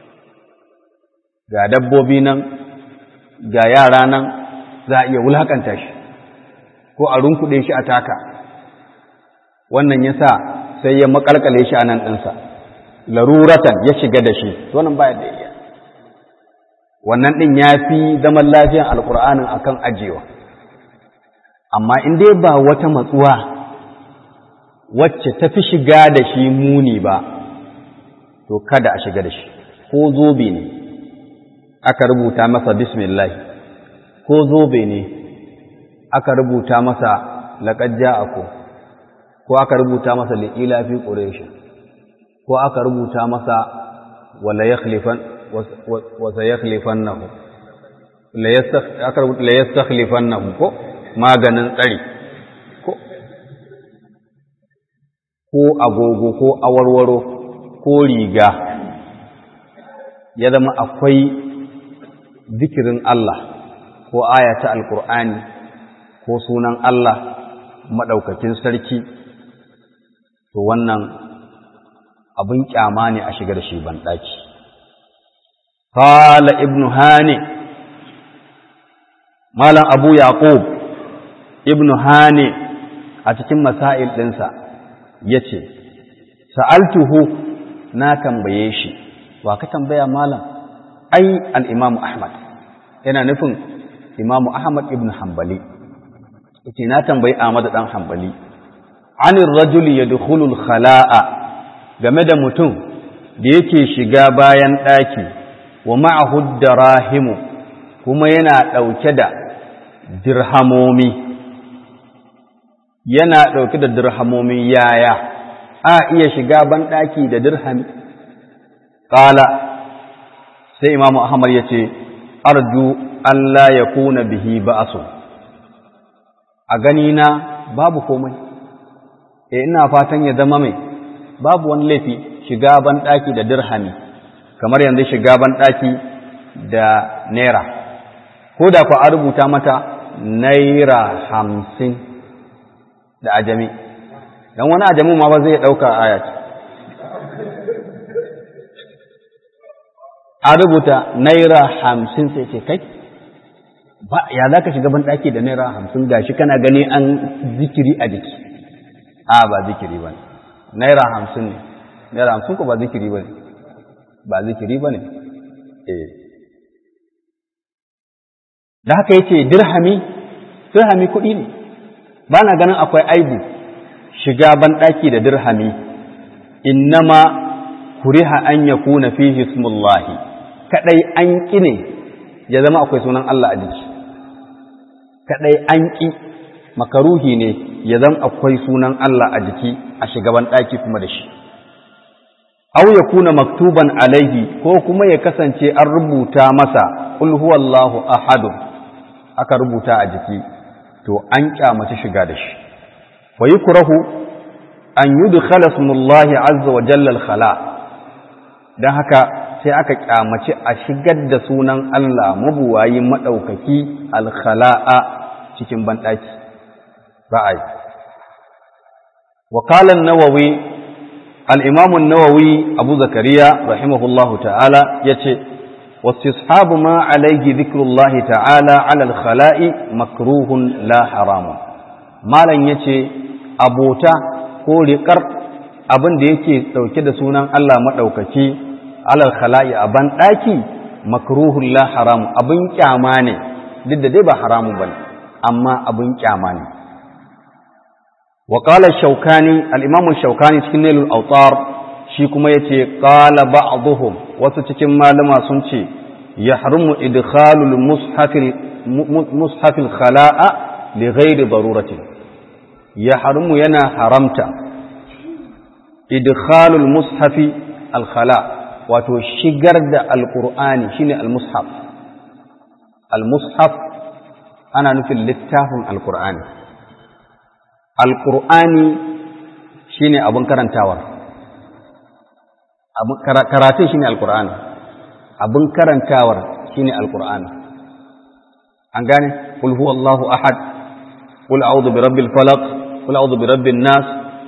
Ga dabbobi nan, ga yara nan, za a iya wulakanta shi, ko a runkuɗe shi a taka. Wannan ya sa sai ya makalkale shi a nan ɗinsa, laruratan ya shiga da shi, wannan ba da iya. Wannan ɗin ya fi zaman lafiyan alƙur'anin a kan ajiyewa. Amma in dai ba wata matsuwa wacce ta fi shiga da shi muni ba, to kada a shiga da shi. Ko zobe ne aka rubuta masa bismillah, ko zobe ne aka rubuta masa laqad ja'akum, ko aka rubuta masa li'ila fi quraish, ko aka rubuta masa wala yakhlifan wa sayakhlifannahu, la yastakh aka rubuta la yastakhlifannahu, ko maganin tsari, ko ko agogo ko awarwaro ko riga ya zama akwai zikirin Allah ko ayata alkur'ani ko sunan Allah maɗaukakin sarki, to wannan abin kyama ne a shigar shi banɗaki. Qala ibnu Hani, Malam Abu Yaqub ibnu Hani a cikin masail ɗinsa ya ce, Sa'altuhu na tambaye shi, wa ka tambaya malam? Ai, al'imamu Ahmad, yana nufin imamu Ahmad ibn Hanbali, yace na tambayi Ahmad ɗan Hanbali, Anin rajuli ya dukulul khala'a game da mutum da yake shiga bayan ɗaki wa ma'ahud da rahimu kuma yana ɗauke da dirhamomi, yana ɗauke da dirhamomi yaya a iya shiga banɗaki da dirhami? Ƙala sai imamu Ahmad ya ce, Arju Allah ya kuna bihi ba'asu, a ganina babu komai, e ina fatan ya zama mai babu wani laifi shiga banɗaki da dirhami, kamar yanzu shiga banɗaki da naira, ko da ku a rubuta mata naira hamsin da ajami, don wani ajami ma ba zai ɗauka ayat. A rubuta naira hamsin sai ce kai, ba ya za ka shiga banɗaki da naira hamsin gashi kana gani an zikiri a jiki. A ba zikiri ba ne, naira hamsin ne, naira hamsin ko ba zikiri ba ne, ba zikiri ba ne. Eh. Da haka yace dirhami, dirhami kuɗi ne, ba na ganin akwai aibu shiga banɗaki da dirhami, innama kuriha an ya kuna fihi ismullahi, kaɗai an ƙi ne ya zama akwai sunan Allah a jiki, kaɗai an ƙi makaruhi ne ya zama akwai sunan Allah a jiki a shiga banɗaki kuma da shi. Au ya kuna maktuban alaihi ko kuma ya kasance an rubuta masa qul huwallahu ahadun aka rubuta a jiki, to an kyamaci shiga da shi. Fa yukrahu an yudkhala ismullahi azza wa jalla al-khala, dan haka sai aka kyamaci a shigar da sunan Allah mabuwayi madaukaki al-khala'a cikin banɗaki. Ra'ayi. Wa qala an-Nawawi, al-Imam an-Nawawi Abu Zakariya rahimahullahu ta'ala yace wastishabu ma alayhi dhikrullahi ta'ala 'ala al-khala'i makruhun la haramun. Malan yace abota ko riƙar abin da yake dauke da sunan Allah madaukaki 'ala al-khala'i a ban daki makruhun la haram, abin kyama ne, duk da dai ba haramun bane amma abin kyama ne. Wa qala ash-Shawkani, al-Imam ash-Shawkani cikin Nailul Awtar shi kuma yace qala ba'dhum, wasu cikin malama sun ce yahrumu idkhalul mushafil mushafil khala'a li ghairi daruratin, yahrumu yana haramta idkhalul mushafi al-khala, wato shigar da al-Qur'ani shine al-mushaf. Al-mushaf ana nufin littafin al-Qur'ani. Al-Qur'ani shine abin karantawar, abin karatun shine Al-Qur'ani, abin karantawar shine Al-Qur'ani. An gane? Qul huwallahu ahad, qul a'udhu birabbil falaq, qul a'udhu birabbin nas.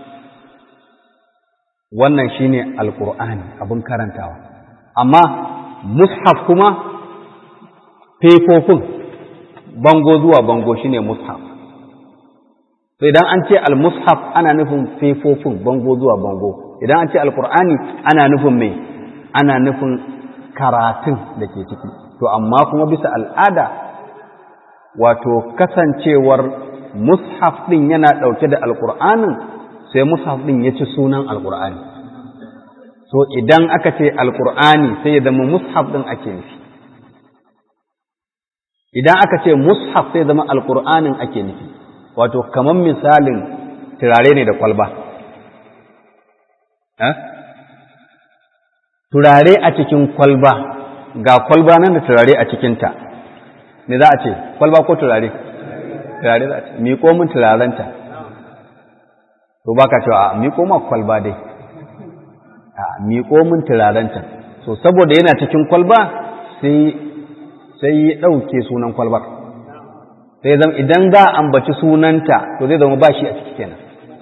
Wannan shine Al-Qur'ani, abin karantawa. Amma mushaf kuma fefofin bango zuwa bango shine mushaf. Sai idan an ce al-mushaf ana nufin fefofin bango zuwa bango, idan an ce al-Qur'ani ana nufin mai, ana nufin karatun da ke ciki. To amma kuma bisa al'ada, wato kasancewar mushaf din yana ɗauke da al-Qur'anin, sai mushaf din ya ci sunan al-Qur'ani. So idan aka ce al-Qur'ani sai ya zama mushaf din ake nufi, idan aka ce mushaf sai ya zama al-Qur'anin ake nufi. Wato kamar misalin turare ne da kwalba. Turare a cikin kwalba, ga kwalba nan da turare a cikinta, me za a ce, kwalba ko turare? Turare za a ce, miƙo min turarenta. to baka cewa a miƙo ma kwalba dai a miƙo min turaren can so saboda yana cikin kwalba sai sai ya ɗauke sunan kwalbar sai zama idan za a ambaci sunanta to zai zama ba shi a ciki kenan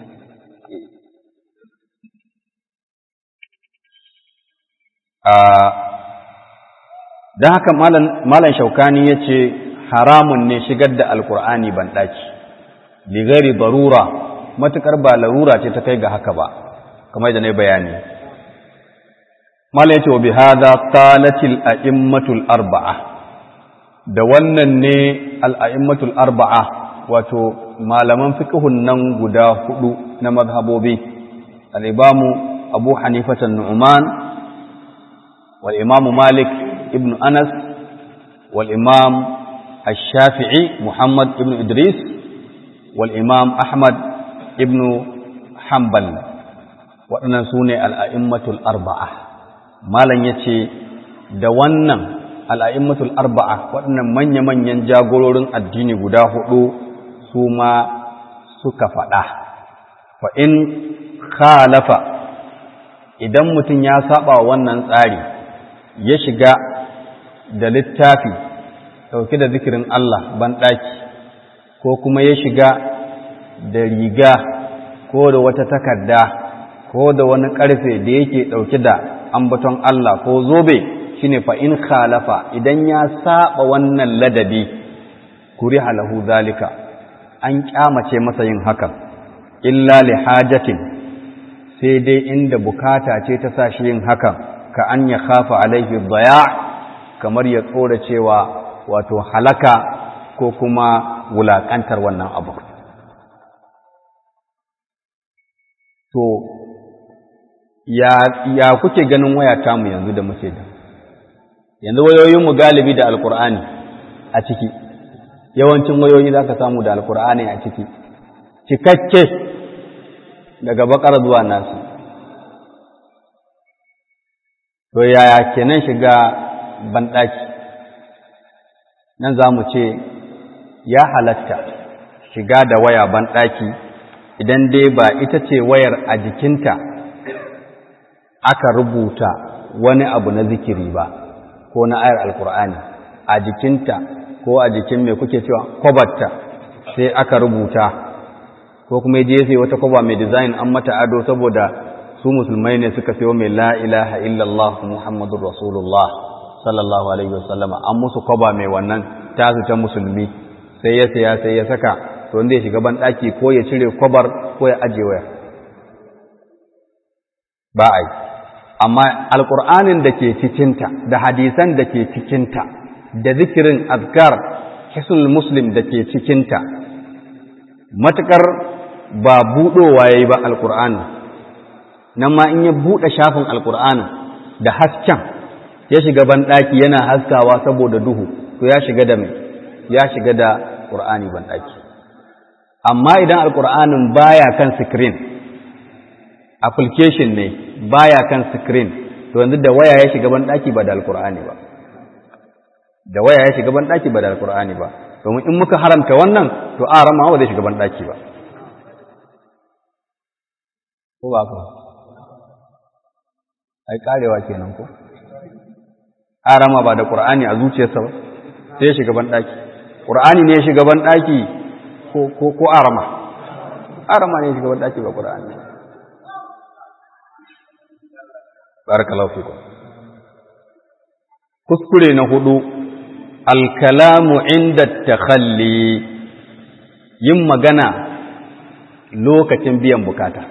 don haka malam shaukani ya ce haramun ne shigar da alkur'ani banɗaki ligari barura matuƙar ba larura ce ta kai ga haka ba kamar da na bayani malam ya ce wa bi hada qalatil a'immatul arba'a da wannan ne al'a'immatul arba'a wato malaman fiqhun nan guda hudu na mazhabobi al-imamu abu hanifatan nu'man wal imamu malik ibn anas wal imam ash-shafi'i muhammad ibn idris wal imam ahmad ibn hanbal waɗannan su ne al'a'immatul arba'a malam ya ce da wannan al'a'immatul arba'a waɗannan manya-manyan jagororin addini guda hudu su ma suka faɗa fa in khalafa idan mutum ya saba wannan tsari ya shiga da littafi ɗauke da zikirin Allah banɗaki ko kuma ya shiga da riga ko da wata takarda ko da wani ƙarfe da yake ɗauke da ambaton Allah ko zobe shine fa in khalafa idan ya saba wannan ladabi kuriha lahu zalika an kyamace masa yin hakan illa li hajatin sai dai inda bukata ce ta sa shi yin hakan ka an ya khafa alaihi dhaya kamar ya tsora cewa wato halaka ko kuma wulakantar wannan abu to ya ya kuke ganin waya tamu yanzu da muke da yanzu wayoyinmu galibi da alkur'ani a ciki yawancin wayoyi za ka samu da alkur'ani a ciki cikakke daga bakar zuwa nasu to yaya kenan shiga banɗaki nan za mu ce ya halatta shiga da waya banɗaki idan dai ba ita ce wayar a jikinta aka rubuta wani abu na zikiri ba ko na ayar alkur'ani a jikinta ko a jikin mai kuke cewa kwabarta sai aka rubuta ko kuma je sai wata kwaba mai design an mata ado saboda su musulmai ne suka sayo mai la ilaha illallah muhammadur rasulullah sallallahu alaihi wasallama an musu kwaba mai wannan tasu ta musulmi sai ya saya sai ya saka to wanda ya shiga ban daki ko ya cire kwabar ko ya aje waya ba ai amma alƙur'anin da ke cikinta da hadisan da ke cikinta da zikirin azkar hisul muslim da ke cikinta matuƙar ba buɗowa ya yi ba alƙur'ani nan ma in ya buɗe shafin alƙur'anin da hasken ya shiga banɗaki yana haskawa saboda duhu to ya shiga da mai ya shiga da ƙur'ani banɗaki amma idan alƙur'anin baya kan screen application ne baya kan screen to yanzu da waya ya shiga ban daki ba da alqur'ani ba da waya ya shiga ban daki ba da alqur'ani ba domin in muka haramta wannan to a rama wa zai shiga ban daki ba ko ba ko ai karewa kenan ko a rama ba da qur'ani a zuciyarsa ba sai ya shiga ban daki qur'ani ne ya shiga ban daki ko ko ko arama arama ne ya shiga ban daki ba qur'ani barakallahu fikum kuskure na hudu alkalamu inda takhalli yin magana lokacin biyan bukata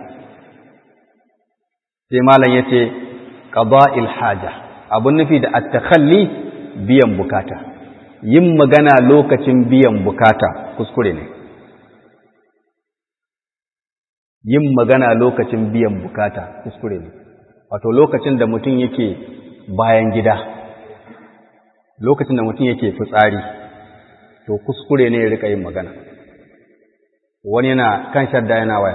sai malam yace qada'il haja abun nufi da at-takhalli biyan bukata yin magana lokacin biyan bukata kuskure ne yin magana lokacin biyan bukata kuskure ne wato lokacin da mutum yake bayan gida lokacin da mutum yake fitsari to kuskure ne ya rika yin magana wani yana kan shadda yana waya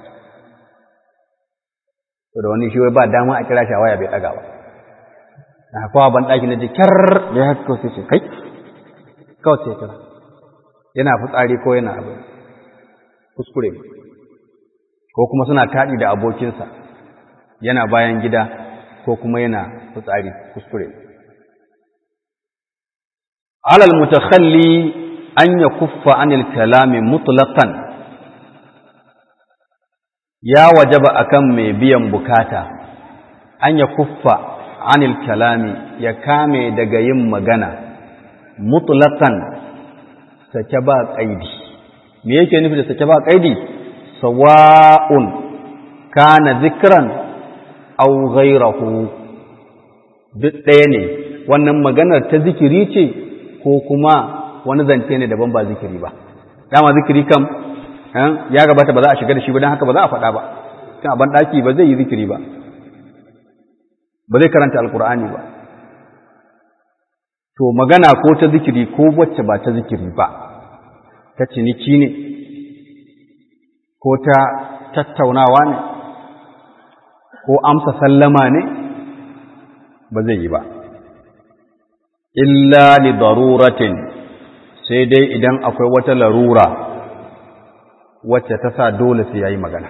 to da wani shi wai ba dama a kira shi a waya bai daga ba na kowa ban daki na jikar da ya haka sai ce kai kawai sai kira yana fitsari ko yana abu kuskure ko kuma suna taɗi da abokinsa yana bayan gida ko kuma yana fitsari kuskure. Alal mutakhalli an ya kuffa anil kalami mutlaqan, ya wajaba akan mai biyan bukata an ya kuffa anil kalami, ya kame daga yin magana mutlaqan, sake ba ƙaidi. Me yake nufi da sake ba ƙaidi? Sawa'un kana zikran aw ghayrahu, duk ɗaya ne wannan maganar ta zikiri ce ko kuma wani zance ne daban ba zikiri ba. Dama zikiri kam ya gabata ba za a shiga da shi ba, don haka ba za a faɗa ba. Kan a banɗaki ba zai yi zikiri ba, ba zai karanta alkur'ani ba. To magana ko ta zikiri ko wacce ba ta zikiri ba, ta ciniki ne ko ta tattaunawa ne ko amsa sallama ne, ba zai yi ba. Illa li daruratin, sai dai idan akwai wata larura wacce ta sa dole sai yayi magana.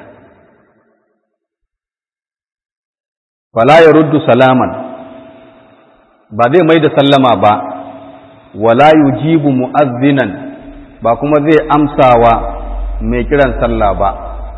Fala yaruddu salaman, ba zai mai da sallama ba, wala yujibu mu'azzinan, ba kuma zai amsawa mai kiran sallah ba.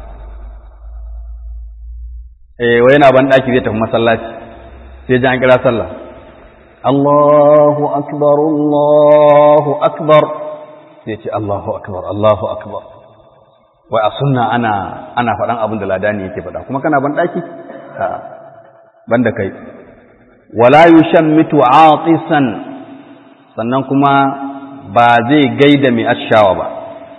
Eh, wai yana ban daki zai tafi masallaci, sai ji an kira sallah, Allahu akbar, Allahu akbar, sai ce Allahu akbar, Allahu akbar. Wai a sunna ana ana faɗan abin da ladani yake faɗa, kuma kana ban daki? Ha, banda kai. Wala yushammitu atisan, sannan kuma ba zai gaida mai ashawa ba.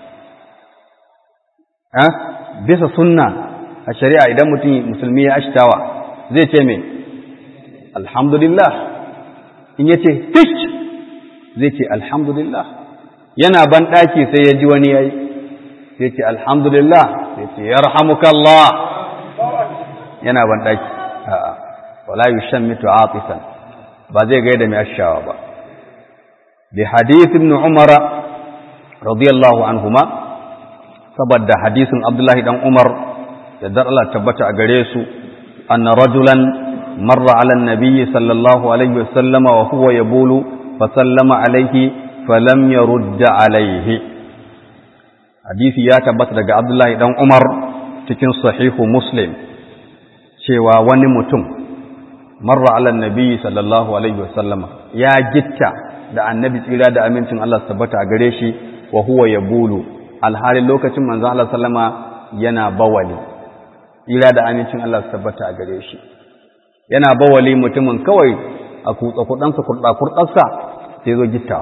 Ha, bisa sunna a shari'a idan mutum musulmi ya ashtawa zai ce me? Alhamdulillah. In yace tish zai ce alhamdulillah. Yana ban daki sai ya ji wani yayi, sai ce alhamdulillah, sai ce yarhamukallah. Yana ban daki. A'a, wala yushammitu atisan, ba zai gaida mai ashawa ba. Bi hadith ibn Umar radiyallahu anhuma, saboda hadisin Abdullahi dan Umar yadda Allah tabbata a gare su, anna rajulan marra ala an-nabiy sallallahu alaihi wasallam wa huwa yabulu fa sallama alaihi falam yurd alaihi. Hadisi ya tabbata daga Abdullahi dan Umar cikin sahihu Muslim cewa wani mutum marra ala an-nabiy sallallahu alaihi wasallam ya gitta da annabi tsira da amincin Allah tabbata a gare shi, wa huwa yabulu, alhalin lokacin manzo Allah sallama yana bawali, ira da amincin Allah su tabbata a gare shi yana bawali, mutumin kawai a kutsa kudansa kurda kurdarsa sai zo gittawa,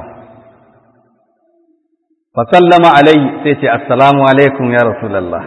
fa sallama alaihi, sai ce assalamu alaikum ya rasulullah,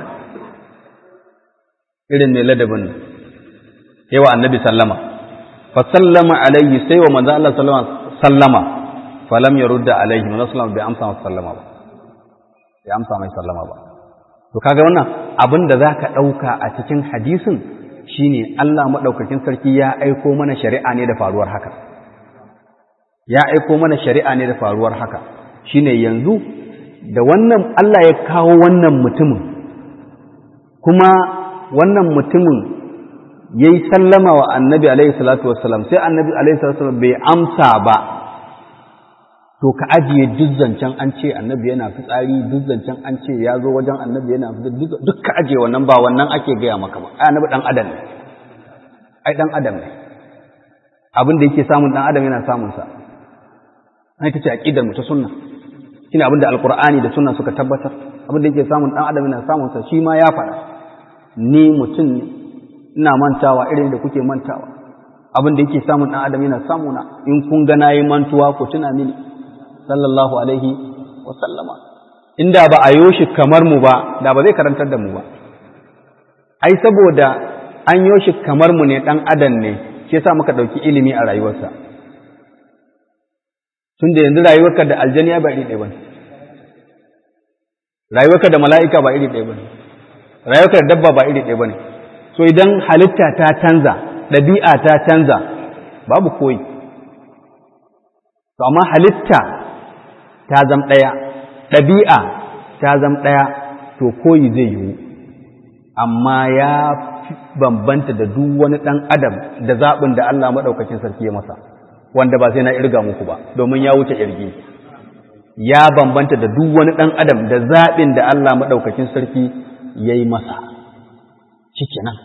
irin ne ladabin yawa annabi sallama. Fa sallama alaihi, sai wa manzo Allah sallama sallama falam yarudda alaihi, manzo sallama bai amsa masa sallama ba, bai amsa mai sallama ba. To kaga wannan abin da zaka dauka a cikin hadisin shine Allah madaukakin sarki ya aiko mana shari'a ne da faruwar haka. Ya aiko mana shari'a ne da faruwar haka. Shine yanzu da wannan Allah ya kawo wannan mutumin, kuma wannan mutumin yayi sallama wa Annabi alaihi salatu wassalam, sai Annabi alaihi salatu wassalam bai amsa ba. To ka ajiye duk zancen an ce annabi yana fitsari, duk zancen an ce ya zo wajen annabi yana fitsari, duk ka ajiye wannan, ba wannan ake gaya maka ba. Ai annabi dan adam ne, ai dan adam ne, abin da yake samun dan adam yana samun sa. Ai tace aqidar mu ta sunna, shine abin da alqur'ani da sunna suka tabbatar. Abin da yake samun dan adam yana samun sa, shi ma ya faɗa, ni mutum ne, ina mantawa irin da kuke mantawa. Abin da yake samun dan adam yana samuna, in kun ga nayi mantuwa ku tuna mini sallallahu alaihi wa sallama. Inda ba a yoshi kamar mu ba, da ba zai karantar da mu ba. Ai saboda an yoshi kamar mu ne, dan adam ne, shi yasa muka dauki ilimi a rayuwarsa. Tunda yanzu rayuwarka da aljaniya ba iri ɗaya bane, rayuwarka da mala'ika ba iri ɗaya bane, rayuwarka da dabba ba iri ɗaya bane. So idan halitta ta canza, ɗabi'a ta canza, babu koyi. To amma halitta ta zam ɗaya, ɗabi'a ta zam ɗaya, to koyi zai yiwu. amma ya bambanta da duk wani ɗan adam da zaɓin da Allah maɗaukacin sarki ya masa, wanda ba sai na irga muku ba, domin ya wuce irgi. Ya bambanta da duk wani ɗan adam da zaɓin da Allah maɗaukacin sarki ya yi masa. Cike nan.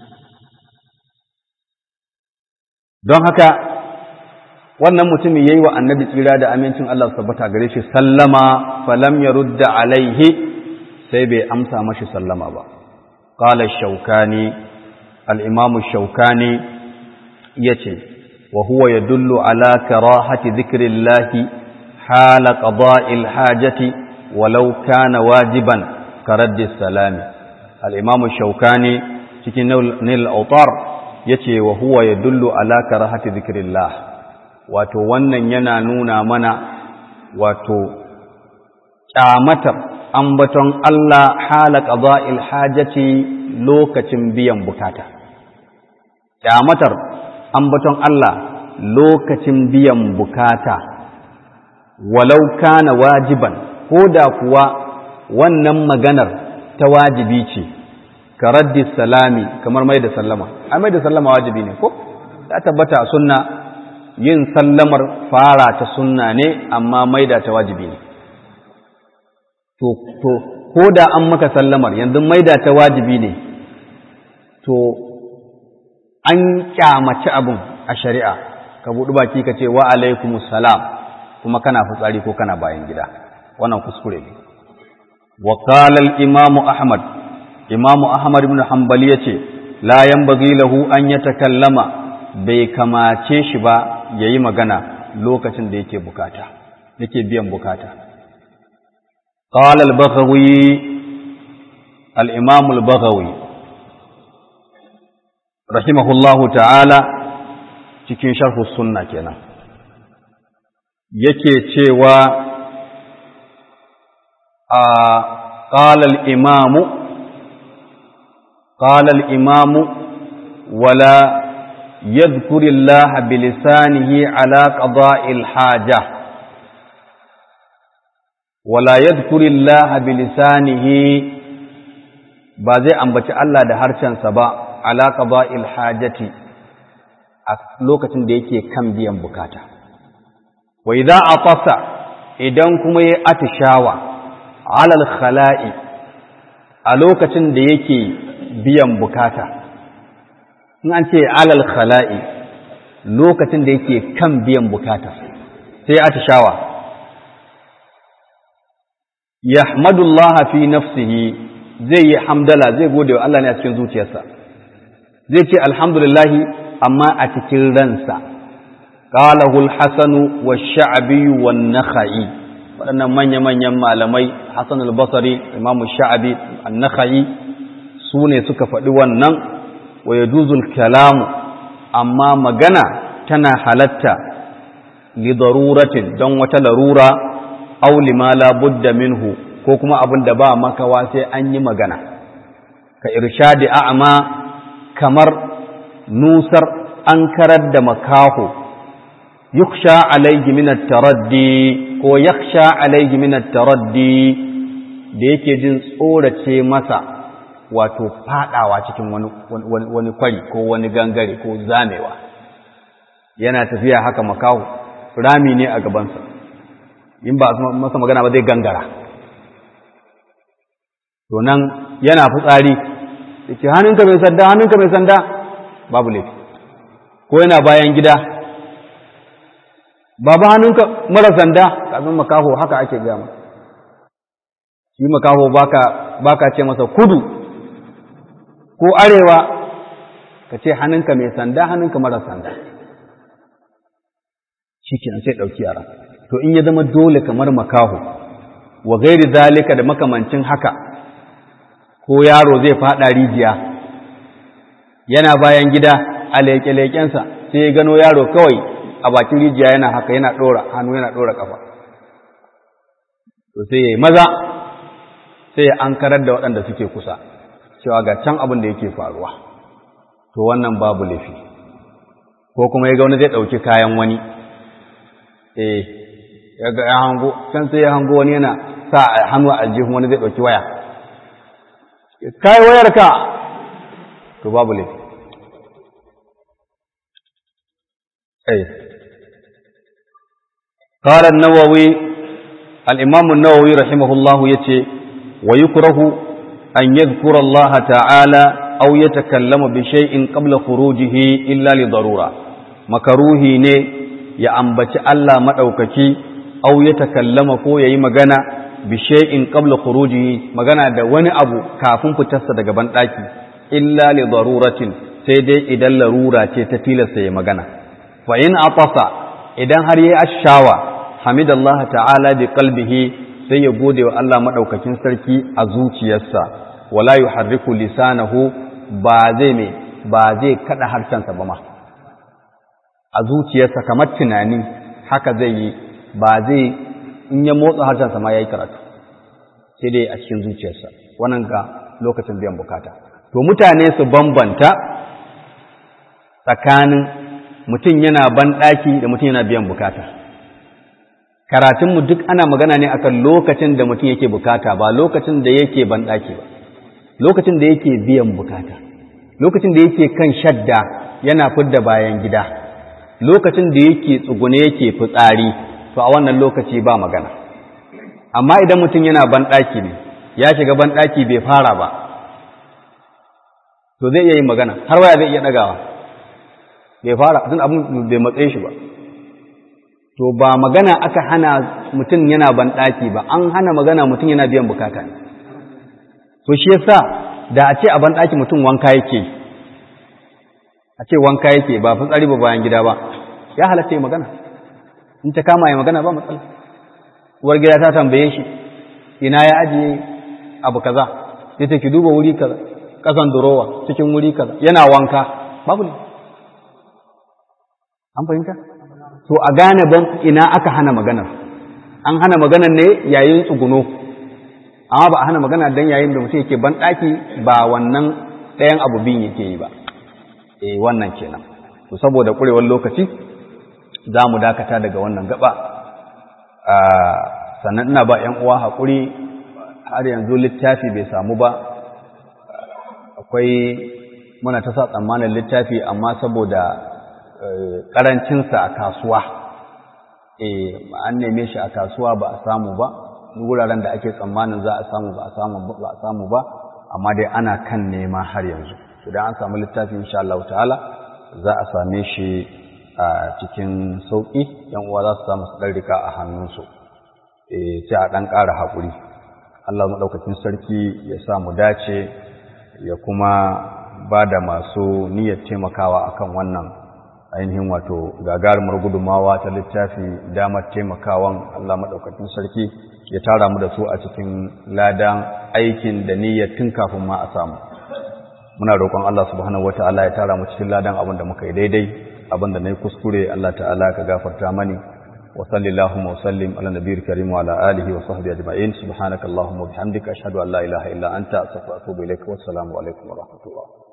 Don haka, wannan mutumin ya yi wa annabi tsira da amincin Allah su tabbata gare shi sallama falam ya rudda alaihi sai bai amsa mashi sallama ba. Qala Shaukani, al-Imam Shaukani yace wa huwa yadullu ala karahati dhikrillahi hala qada'il hajati walau kana wajiban karaddi salami. Al-Imam Shaukani cikin Nail al-Awtar yace wa huwa yadullu ala karahati dhikrillah, wato wannan yana nuna mana wato kyamatar ambaton Allah hala qada'il hajati lokacin biyan bukata. Kyamatar ambaton Allah lokacin biyan bukata walau kana wajiban, koda kuwa wannan maganar ta wajibi ce, ka raddi salami, kamar mai da sallama. Ai mai da sallama wajibi ne ko? Ya tabbata a sunna yin sallamar fara ta sunna ne, amma mai da ta wajibi ne. To, to, ko da an maka sallamar yanzu mai da ta wajibi ne, to, an kyamaci abin a shari'a, ka buɗi baki ka ce wa alaikumus salam, kuma kana fitsari ko kana bayan gida, wannan kuskure ne. Wa qala al-imamu Ahmad, imamu Ahmad ibn Hanbali yace la yanbaghi lahu an yatakallama, bai kamace shi ba yayi magana lokacin da yake bukata, yake biyan bukata. قال البغوي الإمام البغوي رحمه الله تعالى cikin sharh sunna kenan yake cewa a qala al-imam qala al-imam wala yadhkuru Allah bilisanihi ala qada'il hajah wala yadhkuru Allah bilisanihi, ba zai ambaci Allah da harshensa ba ala qada'il hajati a lokacin da yake kan biyan bukata. Wa idza atasa, idan kuma yayi atishawa ala al-khala'i a lokacin da yake biyan bukata. In an ce ala al-khala'i lokacin da yake kan biyan bukata sai atishawa, yahmadullaha fi nafsihi, zai yi hamdala, zai gode wa Allah ne a cikin zuciyarsa, zai ce alhamdulillahi amma a cikin ransa. qalahu al-hasan wa sha'bi wa an-nakhai, waɗannan manya-manyan malamai Hasan al-Basri, Imam Sha'bi, an-Nakhai su ne suka faɗi wannan. Wa yajuzul kalamu, amma magana tana halatta li daruratin, don wata larura, aw lima la budda minhu, ko kuma abin da ba makawa sai an yi magana, ka irshadi a'ma, kamar nusar an karar da makaho, yukhsha alayhi min at-taraddi, ko yakhsha alayhi min at-taraddi, da yake jin tsorace masa wato fadawa cikin wani wani kwari ko wani gangare ko zamewa. Yana tafiya haka makaho, rami ne a gabansa, in ba masa magana ba zai gangara. To nan yana fitsari, yake hannunka mai sanda, hannunka mai sanda, babu laifi. Ko yana bayan gida, baba hannunka mara sanda, kafin makaho haka ake gaya masa. Shi makaho baka baka ce masa kudu ko arewa, ka ce hannunka mai sanda, hannunka mara sanda. Shi kenan sai ɗauki yara. To in ya zama dole kamar makaho, wa gairi zalika da makamancin haka, ko yaro zai faɗa rijiya, yana bayan gida a leƙe-leƙensa, sai ya gano yaro kawai a bakin rijiya yana haka, yana ɗora hannu, yana ɗora ƙafa. To sai ya yi maza, sai ya ankarar da waɗanda suke kusa, cewa ga can abin da yake faruwa. To wannan babu laifi. Ko kuma ya ga wani zai ɗauki kayan wani, eh, ya ga ya hango, can sai ya hango wani yana sa hannu a aljihun wani zai ɗauki waya. Kai wayar ka, to babu laifi. ai qala an-nawawi al-imam an-nawawi rahimahullahu yace wa yukrahu an yadhkura Allah ta'ala aw yatakallama bi shay'in qabla khurujihi illa li darura, makaruhi ne ya ambaci Allah madaukaki aw yatakallama ko yayi magana bi shay'in qabla khurujihi, magana da wani abu kafin fitarsa daga bandaki, illa li daruratin, sai dai idan larura ce ta tilasta ya magana. fa in atasa, idan har yayi ashawa, hamidallahi ta'ala bi qalbihi, sai ya gode wa Allah madaukakin sarki a zuciyarsa, wala yuharriku lisanahu, ba zai ne ba zai kada harshensa ba ma, a zuciyarsa kamar tunani haka zai yi, ba zai in ya motsa harshensa ma yayi karatu, sai dai a cikin zuciyarsa. Wannan ga lokacin biyan bukata. To mutane su bambanta tsakanin mutum yana banɗaki da mutum yana biyan bukata. Karatunmu duk ana magana ne akan lokacin da mutum yake bukata, ba lokacin da yake banɗaki ba, lokacin da yake biyan bukata, lokacin da yake kan shadda yana fidda bayan gida, lokacin da yake tsugune yake fitsari, to a wannan lokaci ba magana. Amma idan mutum yana banɗaki ne, ya shiga banɗaki bai fara ba, to zai iya yin magana, har waya zai iya ɗagawa, bai fara, tun abin bai matsaye shi ba. To ba magana aka hana mutum yana banɗaki ba, an hana magana mutum yana biyan bukata ne. To shi yasa da a ce a banɗaki mutum wanka yake, a ce wanka yake ba fitsari ba bayan gida ba, ya halatta yi magana, in ta kama ya magana ba matsala. Uwar gida ta tambaye shi ina ya ajiye abu kaza, sai ta ki duba wuri kaza, kasan durowa cikin wuri kaza, yana wanka, babu ne. An fahimta? To a gane ban ina aka hana maganar, an hana maganar ne yayin tsuguno, amma ba a hana magana dan yayin da mutum yake banɗaki, ba wannan ɗayan abu biyun yake yi ba. Eh wannan kenan. To saboda ƙurewar lokaci za mu dakata daga wannan gaba. Sannan ina ba ‘yan uwa haƙuri, har yanzu littafi bai samu ba. Akwai muna ta sa tsammanin littafi, amma saboda ƙarancinsa a kasuwa, eh an neme shi a kasuwa ba a samu ba, wuraren da ake tsammanin za a samu ba a samu ba a samu ba, amma dai ana kan nema har yanzu. Idan an samu littafi insha Allah ta'ala za a same shi a cikin sauƙi, yan uwa za su samu su ɗarrika a hannunsu, eh sai a ɗan ƙara haƙuri. Allah maɗaukakin sarki ya sa mu dace, ya kuma ba da masu niyyar taimakawa akan wannan ainihin wato gagarumar gudunmawa ta littafi damar taimakawan. Allah maɗaukakin sarki ya tara mu da su a cikin ladan aikin da niyyar tun kafin ma a samu. Muna roƙon Allah subhanahu wataala ya tara mu cikin ladan abin da muka yi daidai, abin da na yi kuskure Allah ta'ala ka gafarta mani. Wa sallallahu wa sallim ala nabiyil karim wa ala alihi wa sahbihi ajma'in. Subhanakallahumma wa bihamdika ashhadu an la ilaha illa anta astaghfiruka wa atubu ilaik. Wassalamu alaikum wa rahmatullah.